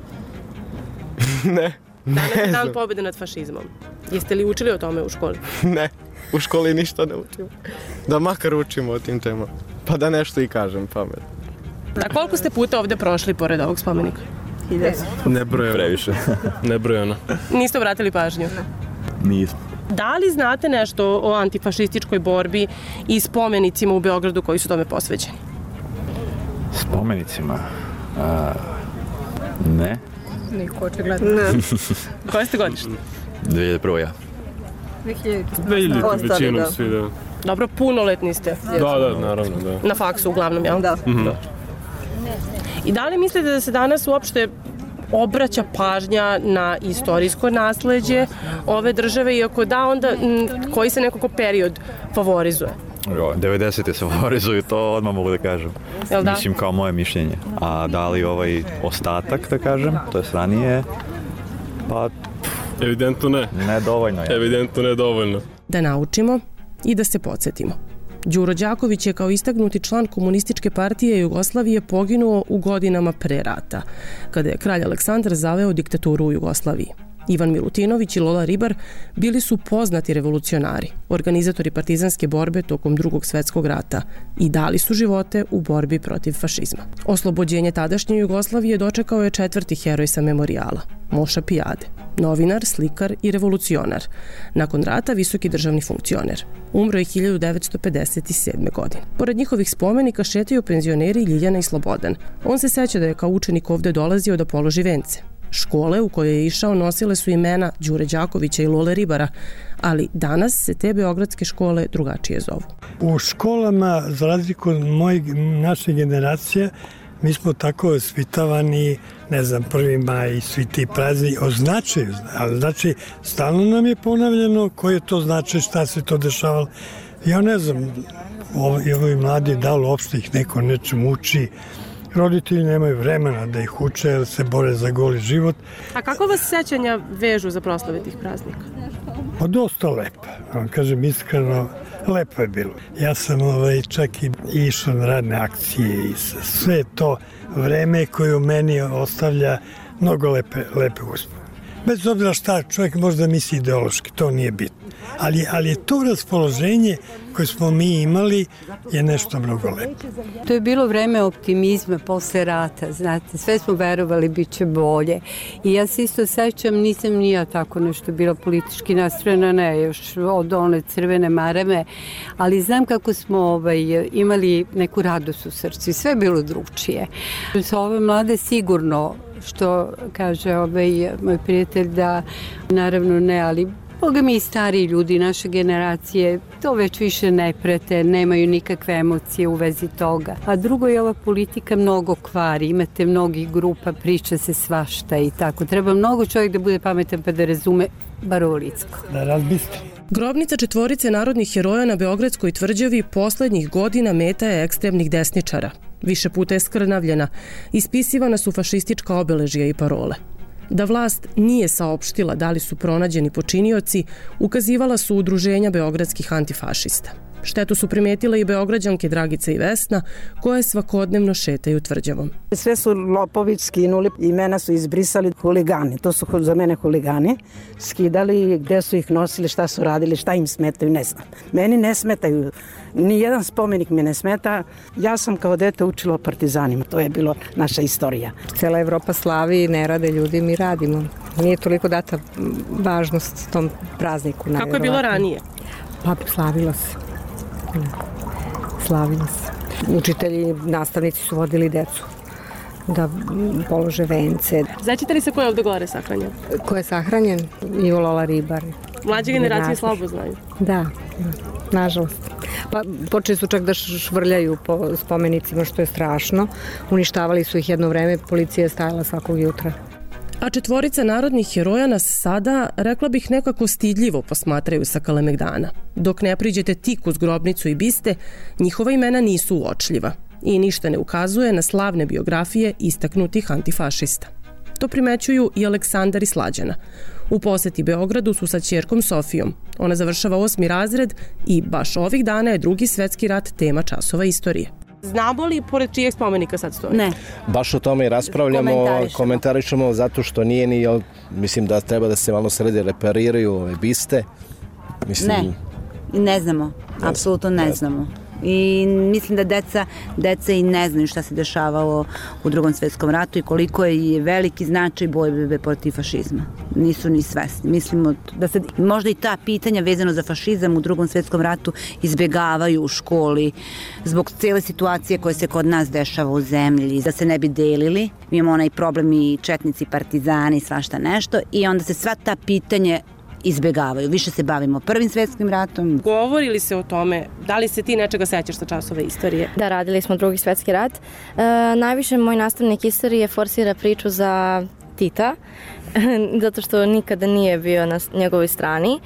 Ne danas je dan znam. pobjede nad fašizmom. Jeste li učili o tome u školi? Ne, u školi ništa ne učimo. Da makar učimo o tim temama. Pa da nešto i kažem pamet. A koliko ste puta ovde prošli pored ovog spomenika? Nebrojeno. Previše. Nebrojeno. Niste obratili pažnju? Nismo. Da li znate nešto o antifašističkoj borbi i spomenicima u Beogradu koji su tome posvećeni? Spomenicima? Ne. Niko očigledno. Koje ste godište? 2001. ja. 2000. Većinom svi, da. Dobro, punoletni ste. Da, naravno, da. Na faksu uglavnom, jel? Da. I da li mislite da se danas uopšte obraća pažnja na istorijsko nasleđe ove države, iako da, onda koji se nekako period favorizuje? 90. se favorizuju, to odmah mogu da kažem. Jel da? Mislim kao moje mišljenje. A da li ovaj ostatak, da kažem, to je ranije, pa... Evidentno ne. Nedovoljno je. Evidentno nedovoljno. Da naučimo i da se podsjetimo. Đuro Đaković je kao istaknuti član Komunističke partije Jugoslavije poginuo u godinama pre rata, kada je kralj Aleksandar zaveo diktaturu u Jugoslaviji. Ivan Milutinović i Lola Ribar bili su poznati revolucionari, organizatori partizanske borbe tokom Drugog svetskog rata i dali su živote u borbi protiv fašizma. Oslobođenje tadašnje Jugoslavije dočekao je 4. heroj sa memorijala, Moša Pijade, novinar, slikar i revolucionar. Nakon rata visoki državni funkcioner. Umro je 1957. godine. Pored njihovih spomenika šetaju penzioneri Ljiljana i Slobodan. On se seća da je kao učenik ovde dolazio da položi vence. Škole u koje je išao nosile su imena Đure Đakovića i Lole Ribara, ali danas se te beogradske škole drugačije zovu. U školama, za razliku od naše generacije, mi smo tako osvitavani, ne znam, 1. maj i svi ti prazni označuju, ali znači stalno nam je ponavljeno koje to znači, šta se to dešavalo. Ja ne znam, ovi mladi, da li uopšte ih neko nečem uči, roditelji nemaju vremena da ih uče jer se bore za goli život. A kako vas sećanja vežu za proslave tih praznika? Pa dosta lepo, vam kažem iskreno, lepo je bilo. Ja sam čak i išao na radne akcije i sve to vreme koje u meni ostavlja mnogo lepe uspomene. Bez obzira šta čovjek možda misli ideološki, to nije bitno. Ali je to raspoloženje koje smo mi imali je nešto mnogo lepo. To je bilo vreme optimizma posle rata, znate, sve smo verovali bit će bolje. I ja se isto sećam, nisam ni ja tako nešto bila politički nastrojena, ne, još od one crvene marame, ali znam kako smo imali neku radost u srcu i sve je bilo drugčije. Sa ove mlade sigurno, što kaže moj prijatelj, da naravno ne, ali Boga mi i stariji ljudi, naše generacije, to već više ne prete, nemaju nikakve emocije u vezi toga. A drugo je ova politika mnogo kvari, imate mnogih grupa, priča se svašta i tako. Treba mnogo čovjek da bude pametan pa da razume bar ovo Licko. Da razbiste. Grobnica četvorice narodnih heroja na Beogradskoj tvrđavi poslednjih godina meta je ekstremnih desničara. Više puta je skrnavljena, ispisivana su fašistička obeležja i parole. Da vlast nije saopštila da li su pronađeni počinioci, ukazivala su udruženja beogradskih antifašista. Štetu su primetile i beograđanke Dragica i Vesna, koje svakodnevno šetaju tvrđavom. Sve su lopovi skinuli, imena su izbrisali, huligani, to su za mene huligani, skidali, gde su ih nosili, šta su radili, šta im smetaju, ne znam. Meni ne smetaju, ni jedan spomenik mi ne smeta, ja sam kao dete učila o partizanima, to je bilo naša istorija. Cela Evropa slavi, ne rade ljudi, mi radimo. Nije toliko data važnost tom prazniku. Kako je bilo ranije? Pa slavilo se. Slavilo se. Učitelji, nastavnici su vodili decu da polože vence. Znaćete li se ko je ovde gore sahranjen? Ko je sahranjen? Ivo Lola Ribar. Mlađe generacije slabo znaju. Da, nažalost. Pa počeli su čak da švrljaju po spomenicima, što je strašno. Uništavali su ih jedno vreme, policija je stajala svakog jutra. A četvorica narodnih heroja nas sada, rekla bih, nekako stidljivo posmatraju sa Kalemegdana. Dok ne priđete tik uz grobnicu i biste, njihova imena nisu uočljiva i ništa ne ukazuje na slavne biografije istaknutih antifašista. To primećuju i Aleksandar i Slađana. U poseti Beogradu su sa ćerkom Sofijom. Ona završava 8. razred i baš ovih dana je Drugi svetski rat tema časova istorije. Znamo li pored čijeg spomenika sad stoji? Ne. Baš o tome i raspravljamo, komentarišemo zato što nije ni, mislim da treba da se malo sredi repariraju ove biste. Mislim, ne znamo, apsolutno ne znamo. I mislim da deca i ne znaju šta se dešavalo u Drugom svetskom ratu i koliko je veliki značaj borbe protiv fašizma. Nisu ni svesni. Mislimo da se možda i ta pitanja vezano za fašizam u Drugom svetskom ratu izbegavaju u školi zbog cijele situacije koje se kod nas dešava u zemlji, da se ne bi delili. Mi imamo onaj problem i četnici, partizani, svašta nešto i onda se sva ta pitanja izbegavaju. Više se bavimo Prvim svetskim ratom. Govori li se o tome? Da li se ti nečega sećaš sa časova istorije? Da, radili smo Drugi svetski rat. Najviše moj nastavnik istorije forsira priču za Tita, zato što nikada nije bio na njegovoj strani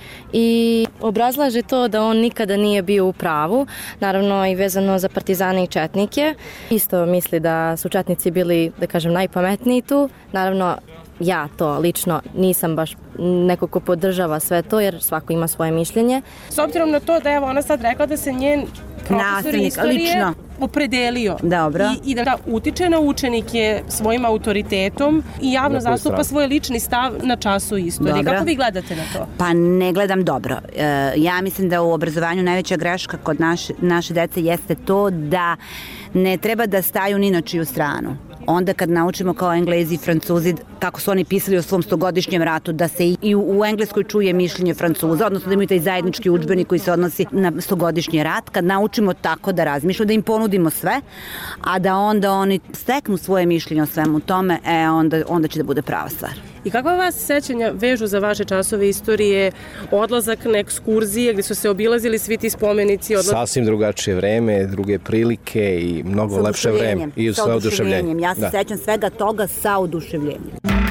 i obrazlaže to da on nikada nije bio u pravu, naravno i vezano za partizane i četnike. Isto misli da su četnici bili, da kažem, najpametniji tu. Naravno, ja to lično nisam baš neko ko podržava sve to, jer svako ima svoje mišljenje. S obzirom na to da je ona sad rekla da se njen profesor istorije opredelio i da utiče na učenike svojim autoritetom i javno zastupa svoj lični stav na času istorije. Dobro. Kako vi gledate na to? Pa ne gledam dobro. Ja mislim da u obrazovanju najveća greška kod naše dece jeste to da ne treba da staju ni na čiju stranu. Onda kad naučimo kao Englezi i Francuzi kako su oni pisali o svom 100-godišnjem ratu, da se i u Engleskoj čuje mišljenje Francuza, odnosno da imaju taj zajednički udžbenik koji se odnosi na 100-godišnji rat, kad naučimo tako da razmišljamo, da im ponudimo sve, a da onda oni steknu svoje mišljenje o svemu tome, onda će da bude prava stvar. I kakva vas sećanja vežu za vaše časove istorije, odlazak na ekskurzije gdje su se obilazili svi ti spomenici? Sasvim drugačije vreme, druge prilike i mnogo lepše vreme. I sa oduševljenjem. Ja se sećam svega toga sa oduševljenjem.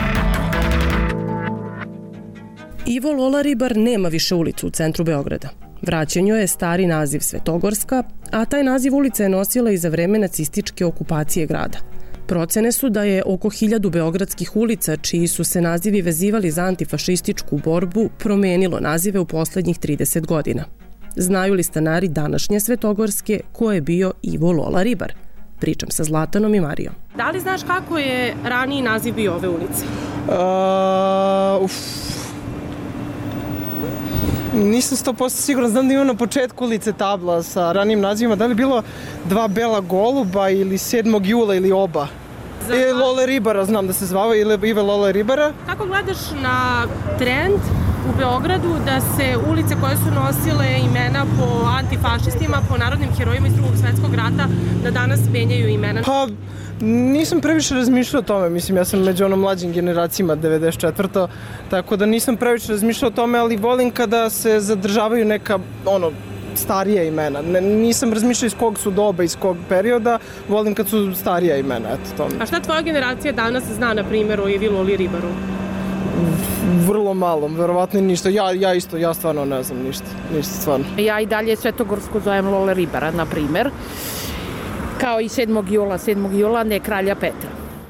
Ivo Lola Ribar nema više ulicu u centru Beograda. Vraćen joj je stari naziv Svetogorska, a taj naziv ulica je nosila i za vreme nacističke okupacije grada. Procene su da je oko 1000 beogradskih ulica, čiji su se nazivi vezivali za antifašističku borbu, promenilo nazive u poslednjih 30 godina. Znaju li stanari današnje Svetogorske ko je bio Ivo Lola Ribar? Pričam sa Zlatanom i Marijom. Da li znaš kako je raniji naziv bio ove ulice? Nisam 100% siguran, znam da ima na početku ulice tabla sa ranijim nazivima, da li je bilo 2 bela goluba ili 7. jula ili oba. Lole Ribara znam da se zvao, ili Ive Lole Ribara. Kako gledaš na trend u Beogradu da se ulice koje su nosile imena po antifašistima, po narodnim herojima iz Drugog svetskog rata, da danas menjaju imena? Pa, nisam previše razmišljao o tome, mislim, ja sam među onom mlađim generacijama 94. Tako da nisam previše razmišljao o tome, ali volim kada se zadržavaju neka, starija imena. Nisam razmišljao iz kog su doba, iz kog perioda, volim kad su starija imena, eto tome. A šta tvoja generacija danas zna, na primjer, o Ivi Loli Ribaru? Vrlo malo, verovatno ništa. Ja stvarno ne znam ništa stvarno. Ja i dalje Svetogorsku zovem Lole Ribara, na primjer. Kao i 7. jula, ne kralja Petra.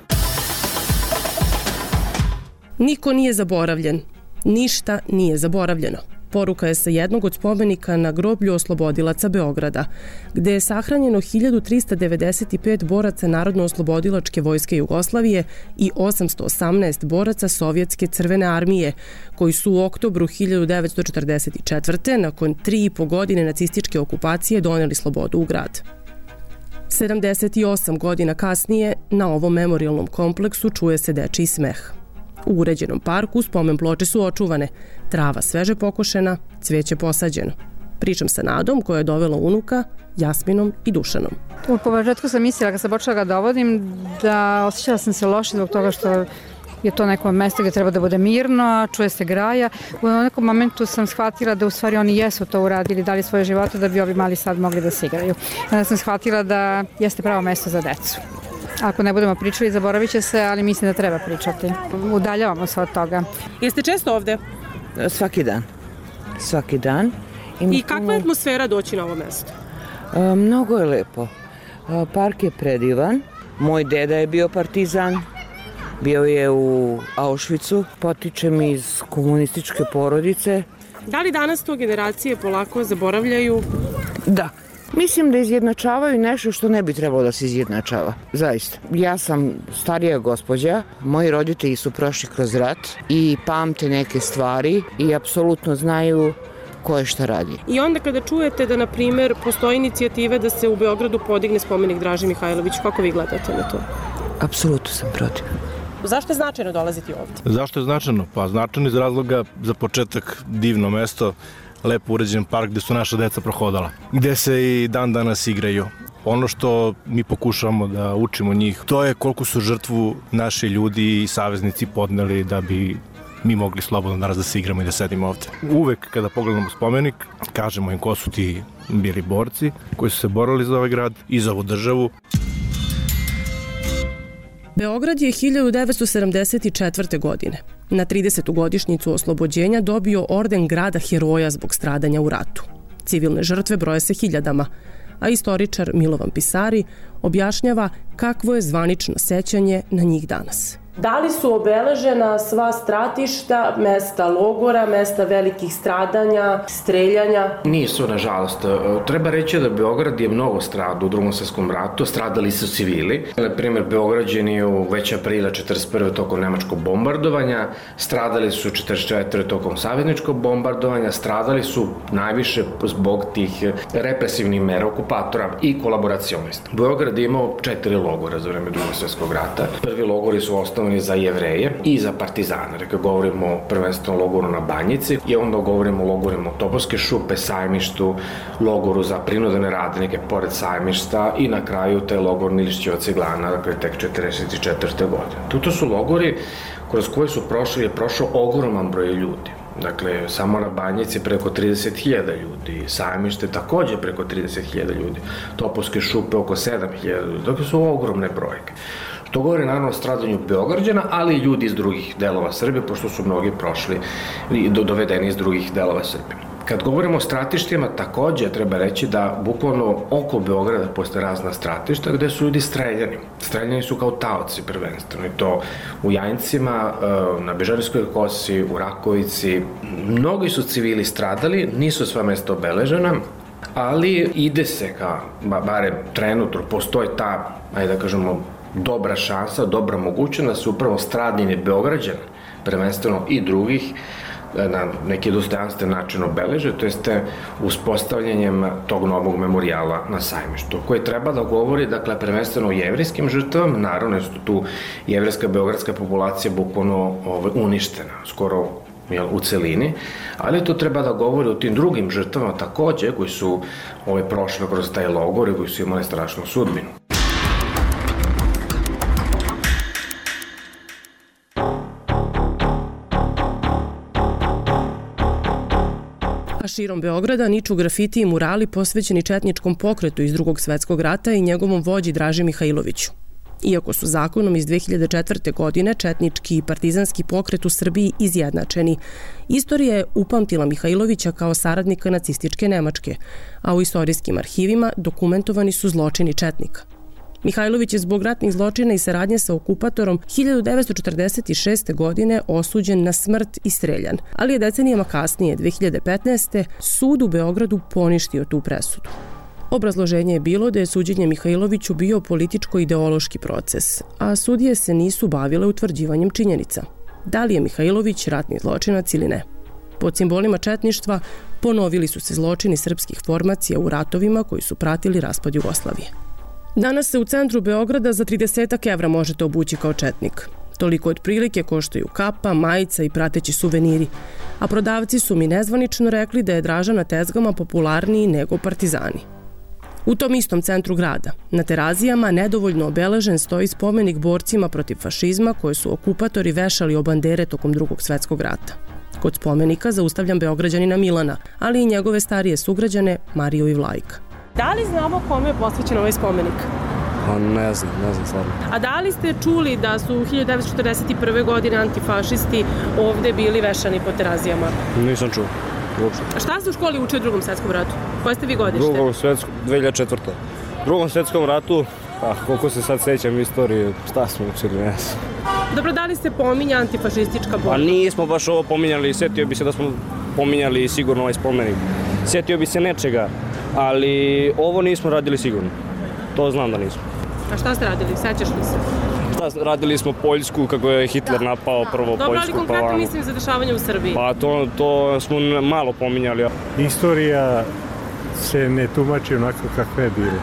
Niko nije zaboravljen. Ništa nije zaboravljeno. Poruka je sa jednog od spomenika na groblju oslobodilaca Beograda, gde je sahranjeno 1395 boraca Narodno-oslobodilačke vojske Jugoslavije i 818 boraca Sovjetske crvene armije, koji su u oktobru 1944. nakon 3,5 godine nacističke okupacije doneli slobodu u grad. 78 godina kasnije na ovom memorijalnom kompleksu čuje se dečiji smeh. U uređenom parku spomen ploče su očuvane, trava sveže pokošena, cveće posađeno. Pričam sa Nadom koja je dovela unuka, Jasminom i Dušanom. U početku sam mislila, kad sam počela ga dovodim, da osjećala sam se loše zbog toga što je to neko mesto gdje treba da bude mirno, a čuje se graja. U nekom momentu sam shvatila da u stvari oni jesu to uradili, dali svoje živote da bi ovi mali sad mogli da se igraju. Onda sam shvatila da jeste pravo mesto za decu. Ako ne budemo pričali, zaboravit će se, ali mislim da treba pričati. Udaljavamo se od toga. Jeste često ovde? Svaki dan. I kakva je atmosfera doći na ovo mesto? Mnogo je lepo. Park je predivan. Moj deda je bio partizan. Bio je u Auschwitzu. Potičem iz komunističke porodice. Da li danas to generacije polako zaboravljaju? Da. Mislim da izjednačavaju nešto što ne bi trebalo da se izjednačava. Zaista. Ja sam starija gospođa, moji roditelji su prošli kroz rat i pamte neke stvari i apsolutno znaju ko je šta radi. I onda kada čujete da, na primjer, postoji inicijative da se u Beogradu podigne spomenik Draži Mihajloviću, kako vi gledate na to? Apsolutno sam protiv. Zašto je značajno dolaziti ovdje? Zašto je značajno? Pa značajno iz razloga, za početak, divno mesto, lepo uređen park gde su naša deca prohodala, gde se i dan danas igraju. Ono što mi pokušavamo da učimo njih, to je koliko su žrtvu naši ljudi i saveznici podneli da bi mi mogli slobodno danas da se igramo i da sedimo ovde. Uvek kada pogledamo spomenik, kažemo im ko su ti bili borci koji su se borili za ovaj grad i za ovu državu. Beograd je 1974. godine na 30. godišnjicu oslobođenja dobio orden grada heroja zbog stradanja u ratu. Civilne žrtve broje se hiljadama, a istoričar Milovan Pisari objašnjava kakvo je zvanično sećanje na njih danas. Da li su obeležena sva stratišta, mesta logora, mesta velikih stradanja, streljanja? Nisu, nažalost. Treba reći da Beograd je mnogo stradao u Drugom svjetskom ratu, stradali su civili. Na primjer, Beograđani u već aprila 1941. tokom nemačkog bombardovanja, stradali su 1944. tokom savezničkog bombardovanja, stradali su najviše zbog tih represivnih mera okupatora i kolaboracionista. Beograd je imao 4 logora za vreme Drugog svjetskog rata. Prvi logori su osnovni za Jevreje i za partizane. Rekao, govorimo prvenstveno o logoru na Banjici i onda govorimo o logorima u Topovske šupe, Sajmištu, logoru za prinudene radnike pored Sajmišta i na kraju taj logor Milišćeva ciglana, dakle tek 1944. godine. To su logori kroz koje je prošao ogroman broj ljudi. Dakle, samo na Banjici preko 30.000 ljudi, Sajmište također preko 30.000 ljudi, Topovske šupe oko 7.000 ljudi. Dakle, su ogromne brojke. To govori naravno o stradanju Beograđana, ali i ljudi iz drugih delova Srbije, pošto su mnogi prošli i dovedeni iz drugih delova Srbije. Kad govorimo o stratištima, također treba reći da bukvalno oko Beograda postoje razna stratišta gde su ljudi streljani. Streljani su kao taoci prvenstveno i to u Jajincima, na Bežanijskoj kosi, u Rakovici. Mnogi su civili stradali, nisu sva mesta obeležena, ali ide se barem trenutno, postoji ta, ajde da kažemo, dobra šansa, dobra mogućnost da se upravo stradanje Beograđana, prvenstveno i drugih, na neki dostojanstven način obeleže, to jeste uspostavljanjem tog novog memorijala na Sajmištu, koji treba da govori, dakle, prvenstveno o jevrijskim žrtvama, naravno je tu jevrejska beogradska populacija bukvalno uništena, skoro u celini, ali to treba da govori o tim drugim žrtvama takođe, koji su prošli kroz taj logor i koji su imali strašnu sudbinu. A širom Beograda niču grafiti i murali posvećeni četničkom pokretu iz Drugog svetskog rata i njegovom vođi Draži Mihajloviću. Iako su zakonom iz 2004. godine četnički i partizanski pokret u Srbiji izjednačeni, istorija je upamtila Mihajlovića kao saradnika nacističke Nemačke, a u istorijskim arhivima dokumentovani su zločini četnika. Mihajlović je zbog ratnih zločina i saradnje sa okupatorom 1946. godine osuđen na smrt i streljan, ali je decenijama kasnije, 2015. sud u Beogradu poništio tu presudu. Obrazloženje je bilo da je suđenje Mihajloviću bio političko-ideološki proces, a sudije se nisu bavile utvrđivanjem činjenica. Da li je Mihajlović ratni zločinac ili ne? Pod simbolima četništva ponovili su se zločini srpskih formacija u ratovima koji su pratili raspad Jugoslavije. Danas se u centru Beograda za 30 evra možete obući kao četnik. Toliko otprilike koštaju kapa, majica i prateći suveniri, a prodavci su mi nezvanično rekli da je Draža na tezgama popularniji nego partizani. U tom istom centru grada, na Terazijama, nedovoljno obeležen stoji spomenik borcima protiv fašizma koje su okupatori vešali o bandere tokom Drugog svetskog rata. Kod spomenika zaustavljam Beograđanina Milana, ali i njegove starije sugrađane Mariju i Vlajka. Da li znamo kome je posvećen ovaj spomenik? Pa ne znam stvarno. A da li ste čuli da su 1941. godine antifašisti ovde bili vešani po Terazijama? Nisam čuo. Uopšte. A šta se u školi uči u Drugom svetskom ratu? Koje ste vi godište? 2004. U Drugom svetskom ratu, koliko se sad sećam istorije, šta smo učili, ne znam. Dobro, da li ste pominja antifašistička borba? Pa nismo baš ovo pominjali, setio bi se da smo pominjali sigurno ovaj spomenik. Setio bi se nečega, ali ovo nismo radili sigurno. To znam da nismo. A šta ste radili? Sećaš li se? Radili smo Poljsku, kako je Hitler napao prvo Poljsku. Dobro, ali konkretno mislim za dešavanje u Srbiji. Pa to smo malo pominjali. Istorija se ne tumači onako kako je bilo.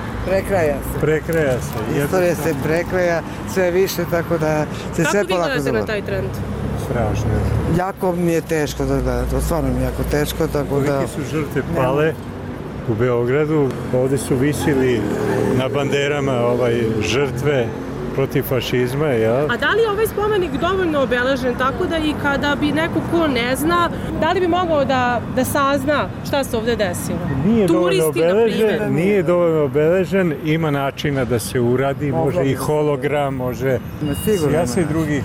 Prekraja se. Istorija se prekraja sve više, tako da se sve polako završi. Kako vi gledate na taj trend? Strašno. Jako mi je teško da gledam, to stvarno mi je jako teško, tako da... Kolike su žrtve pale u Beogradu, ovde su visili na banderama žrtve protiv fašizma, ja. A da li je ovaj spomenik dovoljno obeležen tako da i kada bi neko ko ne zna, da li bi mogao da sazna šta se ovde desilo? Nije dovoljno obeležen, ima načina da se uradi, može i hologram, može i drugih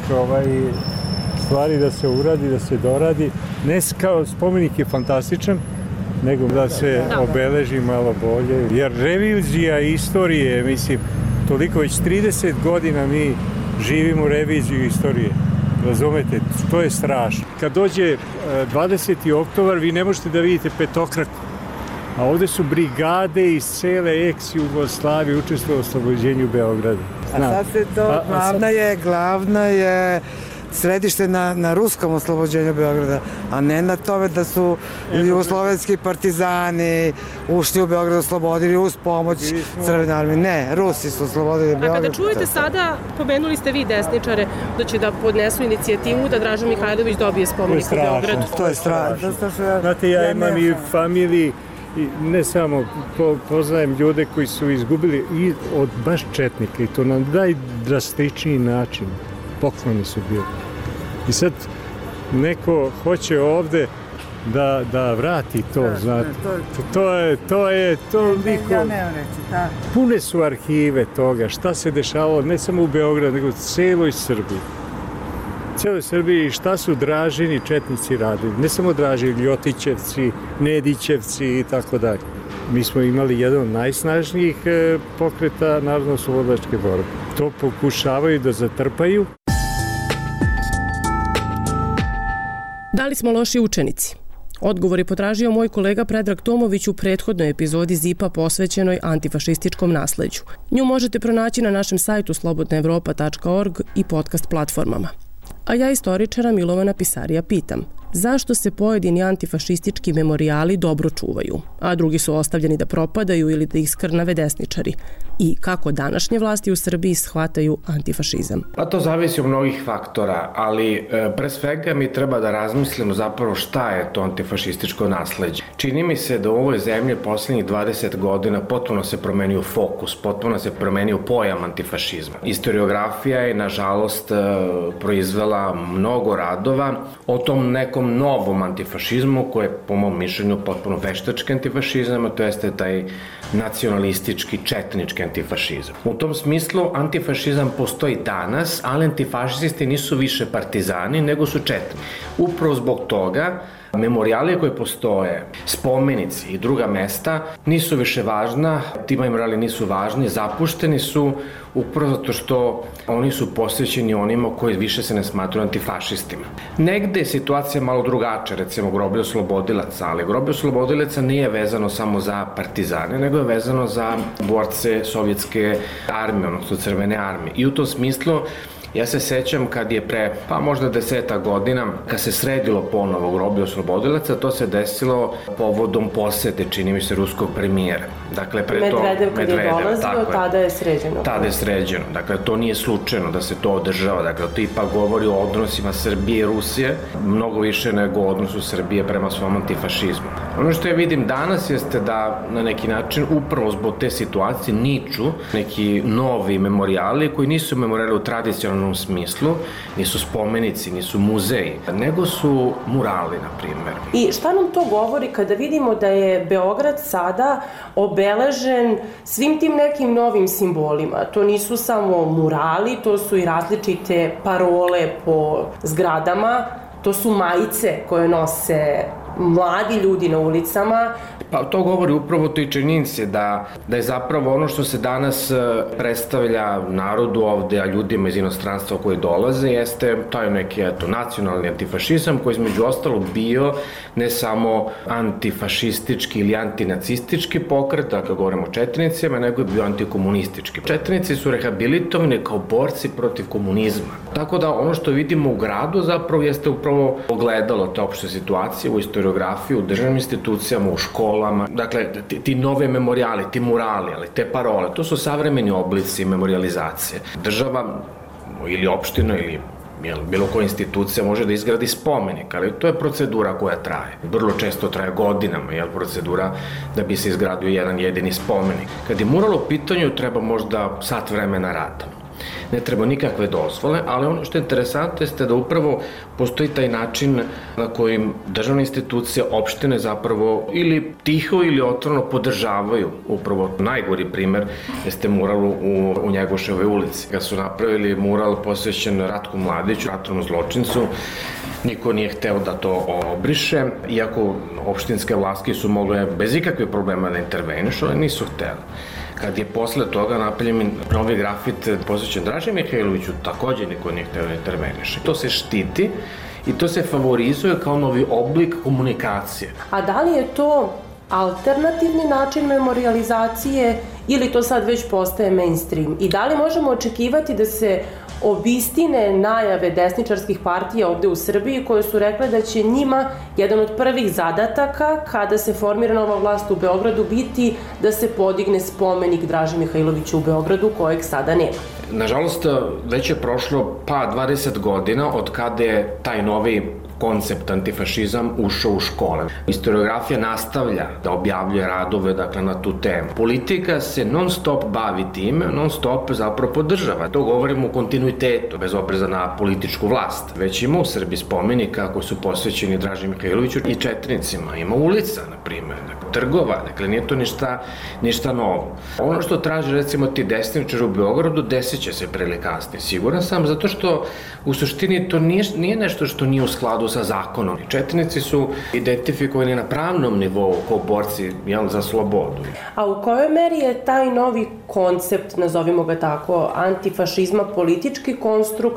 stvari da se uradi, da se doradi. Ne kao spomenik je fantastičan, nego da se obeleži malo bolje. Jer revizija istorije, mislim, toliko već 30 godina mi živimo reviziju istorije. Razumete, to je strašno. Kad dođe 20. oktobar, vi ne možete da vidite petokraku. A ovde su brigade iz cele ex-Jugoslavije učestvovali u oslobođenju Beograda. A sad se to, glavna je središte na ruskom oslobođenju Beograda, a ne na tome da su jugoslovenski partizani ušli u Beograd, oslobodili uz pomoć Crvene armije. Ne, Rusi su oslobodili Beograd. A kada čujete sada, pomenuli ste vi desničare, da će da podnesu inicijativu da Draža Mihajlović dobije spomenik u Beogradu. To je strašno. Znate, ja imam i familiji, ne samo, poznajem ljude koji su izgubili i od baš četnika i to na najdrastičniji način. Pokloni su bili. I sad neko hoće ovde da vrati to, znate. To je toliko... Ja nemam reći, Pune su arhive toga, šta se dešavalo ne samo u Beogradu, nego u celoj Srbiji. Celoj Srbiji šta su Dražini četnici radili. Ne samo Dražini, Ljotićevci, Nedićevci i tako dalje. Mi smo imali jedan od najsnažnijih pokreta narodno-slobodilačke borbe. To pokušavaju da zatrpaju. Da li smo loši učenici? Odgovor je potražio moj kolega Predrag Tomović u prethodnoj epizodi ZIP-a posvećenoj antifašističkom nasleđu. Nju možete pronaći na našem sajtu slobodnaevropa.org i podcast platformama. A ja istoričara Milovana Pisarija pitam, zašto se pojedini antifašistički memorijali dobro čuvaju, a drugi su ostavljeni da propadaju ili da ih skrnave desničari, i kako današnje vlasti u Srbiji shvataju antifašizam. Pa to zavisi od mnogih faktora, ali pre svega mi treba da razmislimo zapravo šta je to antifašističko nasleđe. Čini mi se da u ovoj zemlji poslednjih 20 godina potpuno se promenio fokus, potpuno se promenio pojam antifašizma. Historiografija je, nažalost, proizvela mnogo radova o tom nekom novom antifašizmu, koji je, po mom mišljenju, potpuno veštački antifašizam, a to jeste taj nacionalistički, četnički antifašizam. U tom smislu, antifašizam postoji danas, ali antifašisti nisu više partizani, nego su četni. Upravo zbog toga, memorijali koji postoje, spomenici i druga mesta nisu više važna, ti memorijali nisu važni, zapušteni su upravo zato što oni su posvećeni onima koji više se ne smatruju antifašistima. Negde je situacija malo drugačija, recimo groblje oslobodilaca, ali groblje oslobodilaca nije vezano samo za partizane, nego je vezano za borce sovjetske armije, odnosno Crvene armije. I u tom smislu ja se sećam kad je pre, pa možda 10 godina, kad se sredilo ponovo groblje oslobodilaca, to se desilo povodom posete, čini mi se, ruskog premijera. Dakle, Medvedev kad je dolazio, tada je sređeno. Tada je sređeno. Dakle, to nije slučajno da se to održava. Dakle, to ipak govori o odnosima Srbije i Rusije, mnogo više nego o odnosu Srbije prema svom antifašizmu. Ono što ja vidim danas jeste da na neki način, upravo zbog te situacije, niču neki novi memorijali koji nisu memorijali u tradicionalnom smislu, nisu spomenici, nisu muzeji, nego su murali, na primjer. I šta nam to govori kada vidimo da je Beograd sada obeležen svim tim nekim novim simbolima? To nisu samo murali, to su i različite parole po zgradama, to su majice koje nose mladi ljudi na ulicama. Pa to govori upravo toj činjenici da je zapravo ono što se danas predstavlja narodu ovde, a ljudima iz inostranstva koji dolaze, jeste taj neki nacionalni antifašizam koji između ostalog bio ne samo antifašistički ili antinacistički pokret, dakle govorimo o četnicima, nego je bio antikomunistički. Četnici su rehabilitovani kao borci protiv komunizma. Tako da ono što vidimo u gradu zapravo jeste upravo ogledalo te opšte situacije u historiografiji, u državnim institucijama, u školama. Dakle, ti nove memorijali, ti murali, ali te parole, to su savremeni oblici memorijalizacije. Država ili opština ili bilo koja institucija može da izgradi spomenik, ali to je procedura koja traje. Vrlo često traje godinama, procedura da bi se izgradio jedan jedini spomenik. Kad je mural u pitanju, treba možda sat vremena rada. Ne treba nikakve dozvole, ali ono što je interesantno jeste da upravo postoji taj način na kojim državne institucije, opštine zapravo ili tiho ili otvoreno podržavaju. Upravo najgori primer jeste mural u Njegoševoj ulici. Kad su napravili mural posvećen Ratku Mladiću, ratnom zločincu, niko nije hteo da to obriše, iako opštinske vlasti su mogle bez ikakve problema da intervenišu, ali nisu hteli. Kad je posle toga napravljen novi grafit posvećen Draži Mihajloviću, takođe niko nije hteo da interveniše. To se štiti i to se favorizuje kao novi oblik komunikacije. A da li je to alternativni način memorijalizacije ili to sad već postaje mainstream? I da li možemo očekivati da se obistine najave desničarskih partija ovde u Srbiji koje su rekle da će njima jedan od prvih zadataka kada se formira nova vlast u Beogradu biti da se podigne spomenik Draži Mihajloviću u Beogradu kojeg sada nema? Nažalost, već je prošlo 20 godina od kada je taj novi koncept antifašizam ušao u škole. Historiografija nastavlja da objavljuje radove, dakle, na tu temu. Politika se non stop bavi time, non stop zapravo podržava. To govorimo u kontinuitetu, bez opreza na političku vlast. Već ima u Srbiji spomenika koji su posvećeni Draži Mihajloviću i četnicima. Ima ulica, na primjer, trgova, dakle, nije to ništa novo. Ono što traže, recimo, ti desničari u Beogradu, desit će se pre ili kasnije. Siguran sam, zato što u suštini to nije nešto što nije u skladu sa zakonom. Četnici su identifikovani na pravnom nivou kao borci za slobodu. A u kojoj meri je taj novi koncept, nazovimo ga tako, antifašizma politički konstrukt,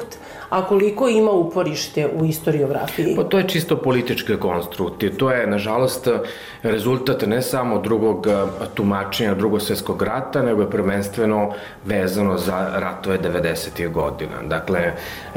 a koliko ima uporište u istoriografiji? Pa to je čisto političke konstrukti. To je, nažalost, rezultat ne samo drugog tumačenja drugog svjetskog rata, nego je prvenstveno vezano za ratove 90. godina. Dakle,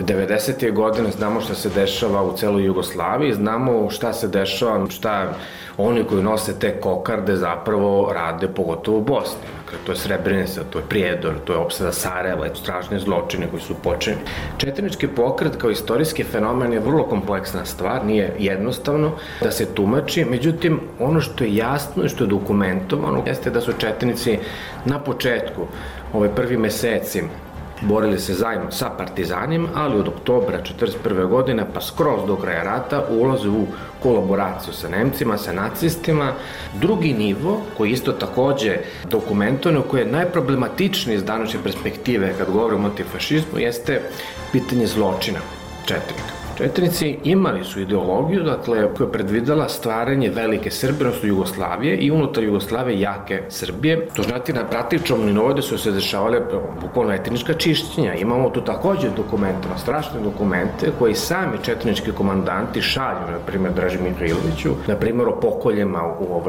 90. godine znamo šta se dešava u celoj Jugoslaviji, znamo šta se dešava, šta oni koji nose te kokarde zapravo rade, pogotovo u Bosni. Dakle, to je Srebrenica, to je Prijedor, to je opsada Sarajeva, strašne zločine koji su počinjeni. Četnički pokret kao istorijski fenomen je vrlo kompleksna stvar, nije jednostavno da se tumači, međutim, ono što je jasno i što je dokumentovano jeste da su četnici na početku, ove prvi meseci, borili se zajedno sa partizanima, ali od oktobra 1941. godine pa skroz do kraja rata ulaze u kolaboraciju sa Nemcima, sa nacistima. Drugi nivo, koji isto takođe dokumentovano, koji je najproblematičniji iz današnje perspektive kad govorimo o antifašizmu, jeste pitanje zločina četnika. Četnici imali su ideologiju, dakle, koja je predvidela stvaranje velike Srbije, odnosno Jugoslavije i unutar Jugoslavije jake Srbije. To znači na praktičnom nivou da su se dešavale bukvalno etnička čišćenja. Imamo tu takođe dokumente, strašne dokumente koji sami četnički komandanti šalju, na primjer Draži Mihajloviću, na primjer o pokoljima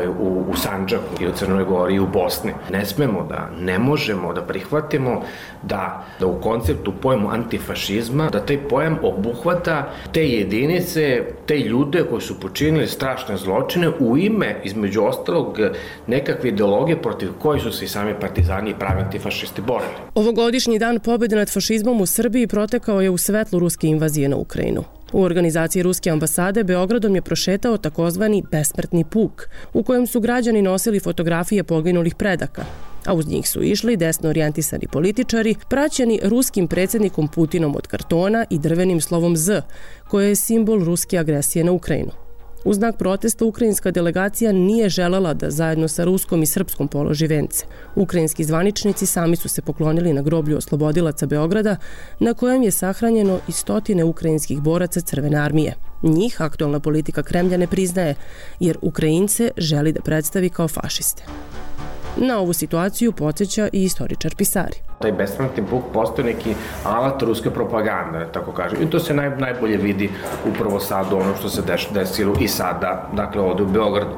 u Sandžaku i u Crnoj Gori i u Bosni. Ne smemo ne možemo da prihvatimo da u konceptu pojmu antifašizma, da taj pojam obuhvata te jedinice, te ljude koji su počinili strašne zločine u ime, između ostalog, nekakve ideologije protiv koje su se i sami partizani i pravi antifašisti borili. Ovogodišnji dan pobjede nad fašizmom u Srbiji protekao je u svetlu ruske invazije na Ukrajinu. U organizaciji Ruske ambasade Beogradom je prošetao takozvani besmrtni puk, u kojem su građani nosili fotografije poginulih predaka, a uz njih su išli desno orijentisani političari, praćeni ruskim predsjednikom Putinom od kartona i drvenim slovom Z, koje je simbol ruske agresije na Ukrajinu. U znak protesta ukrajinska delegacija nije želela da zajedno sa ruskom i srpskom položi vence. Ukrajinski zvaničnici sami su se poklonili na groblju oslobodilaca Beograda, na kojem je sahranjeno i stotine ukrajinskih boraca Crvene armije. Njih aktualna politika Kremlja ne priznaje, jer Ukrajince želi da predstavi kao fašiste. Na ovu situaciju podsjeća i istoričar Pisari. Taj besmrtni puk postoji neki alat ruske propagande, tako kažem. I to se najbolje vidi upravo sad ono što se desilo i sada, dakle ovde u Beogradu,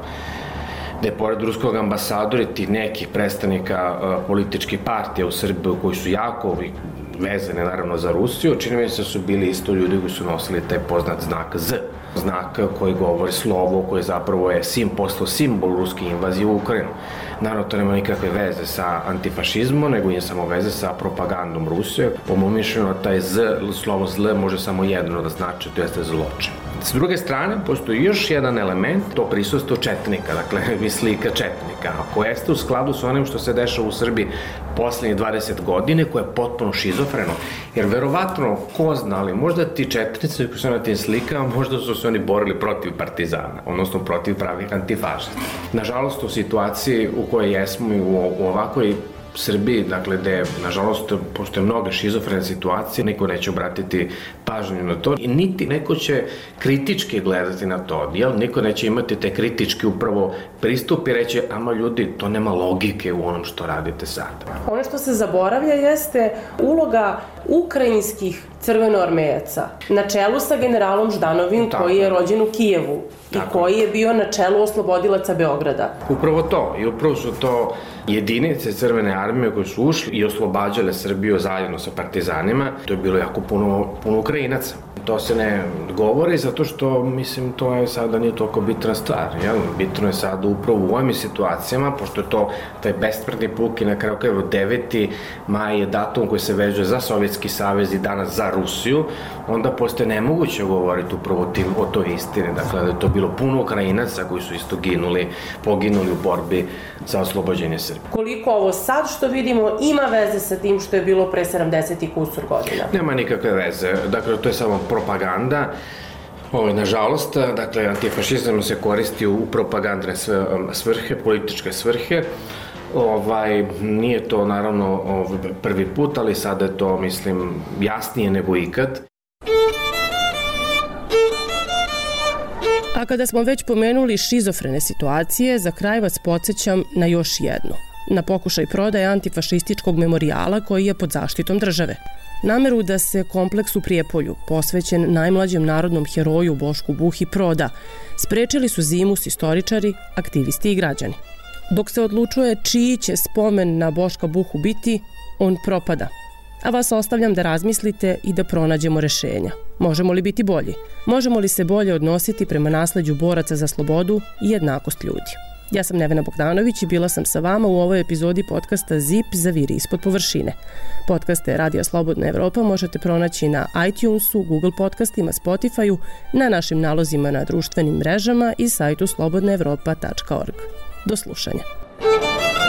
gde pored ruskog ambasadora i nekih predstavnika političkih partija u Srbiji koji su jako vezane naravno za Rusiju, čini mi se da su bili isto ljudi koji su nosili taj poznat znak Z. Znak koji govori slovo, koji zapravo je postao simbol ruske invazije u Ukrajinu. Naravno, to nema nikakve veze sa antifašizmom, nego je samo veze sa propagandom Rusije. Po mom mišljenju, taj slovo zl može samo jedno da znači, to jeste zločin. S druge strane, postoji još jedan element, to prisustvo četnika, dakle, slika četnika, koja jeste u skladu sa onim što se dešava u Srbiji poslednjih 20 godine, koje je potpuno šizofreno. Jer verovatno, ko zna, ali možda ti četnici koji su na tim slikama, možda su se oni borili protiv partizana, odnosno protiv pravih antifašista. Nažalost, u situaciji u kojoj jesmo i u ovakvoj Srbiji, dakle, gde, nažalost, postoje mnoge šizofrene situacije, niko neće obratiti pažnju na to i niti neko će kritički gledati na to, jel? Niko neće imati te kritički upravo pristup i reći, ama ljudi, to nema logike u onom što radite sad. Ono što se zaboravlja jeste uloga ukrajinskih crvenoarmejaca na čelu sa generalom Ždanovim, koji je rođen u Kijevu i koji je bio na čelu oslobodilaca Beograda. Upravo to, i upravo su to jedinice Crvene armije koje su ušli i oslobađale Srbiju zajedno sa partizanima. To je bilo jako puno Ukrajinaca. To se ne govori zato što, mislim, to je sada nije toliko bitna stvar. Jel? Bitno je sada upravo u ovim situacijama, pošto je to taj besmrtni puk i na kraju krajeva 9. maj je datum koji se vezuje za Sovjetski savez i danas za Rusiju, onda postaje nemoguće govoriti upravo o toj istini. Dakle, da je to bilo puno Ukrajinaca koji su isto poginuli u borbi za oslobođenje Srbije. Koliko ovo sad što vidimo ima veze sa tim što je bilo pre 70 i kusur godina? Nema nikakve veze. Dakle, to je samo propaganda. Nažalost, dakle, antifašizam se koristi u propagandne svrhe, političke svrhe. Nije to naravno prvi put, ali sada je to, mislim, jasnije nego ikad. A kada smo već pomenuli šizofrene situacije, za kraj vas podsjećam na još jednu. Na pokušaj prodaje antifašističkog memorijala koji je pod zaštitom države. nameru da se kompleks u Prijepolju, posvećen najmlađem narodnom heroju Bošku Buhi, proda, sprečili su zimus istoričari, aktivisti i građani. Dok se odlučuje čiji će spomen na Boška Buhu biti, on propada. A vas ostavljam da razmislite i da pronađemo rešenja. Možemo li biti bolji? Možemo li se bolje odnositi prema nasleđu boraca za slobodu i jednakost ljudi? Ja sam Nevena Bogdanović i bila sam sa vama u ovoj epizodi podcasta ZIP Zaviri ispod površine. Podcaste Radija Slobodna Evropa možete pronaći na iTunesu, Google podcastima, Spotifyu, na našim nalozima na društvenim mrežama i sajtu slobodnaevropa.org. Do slušanja.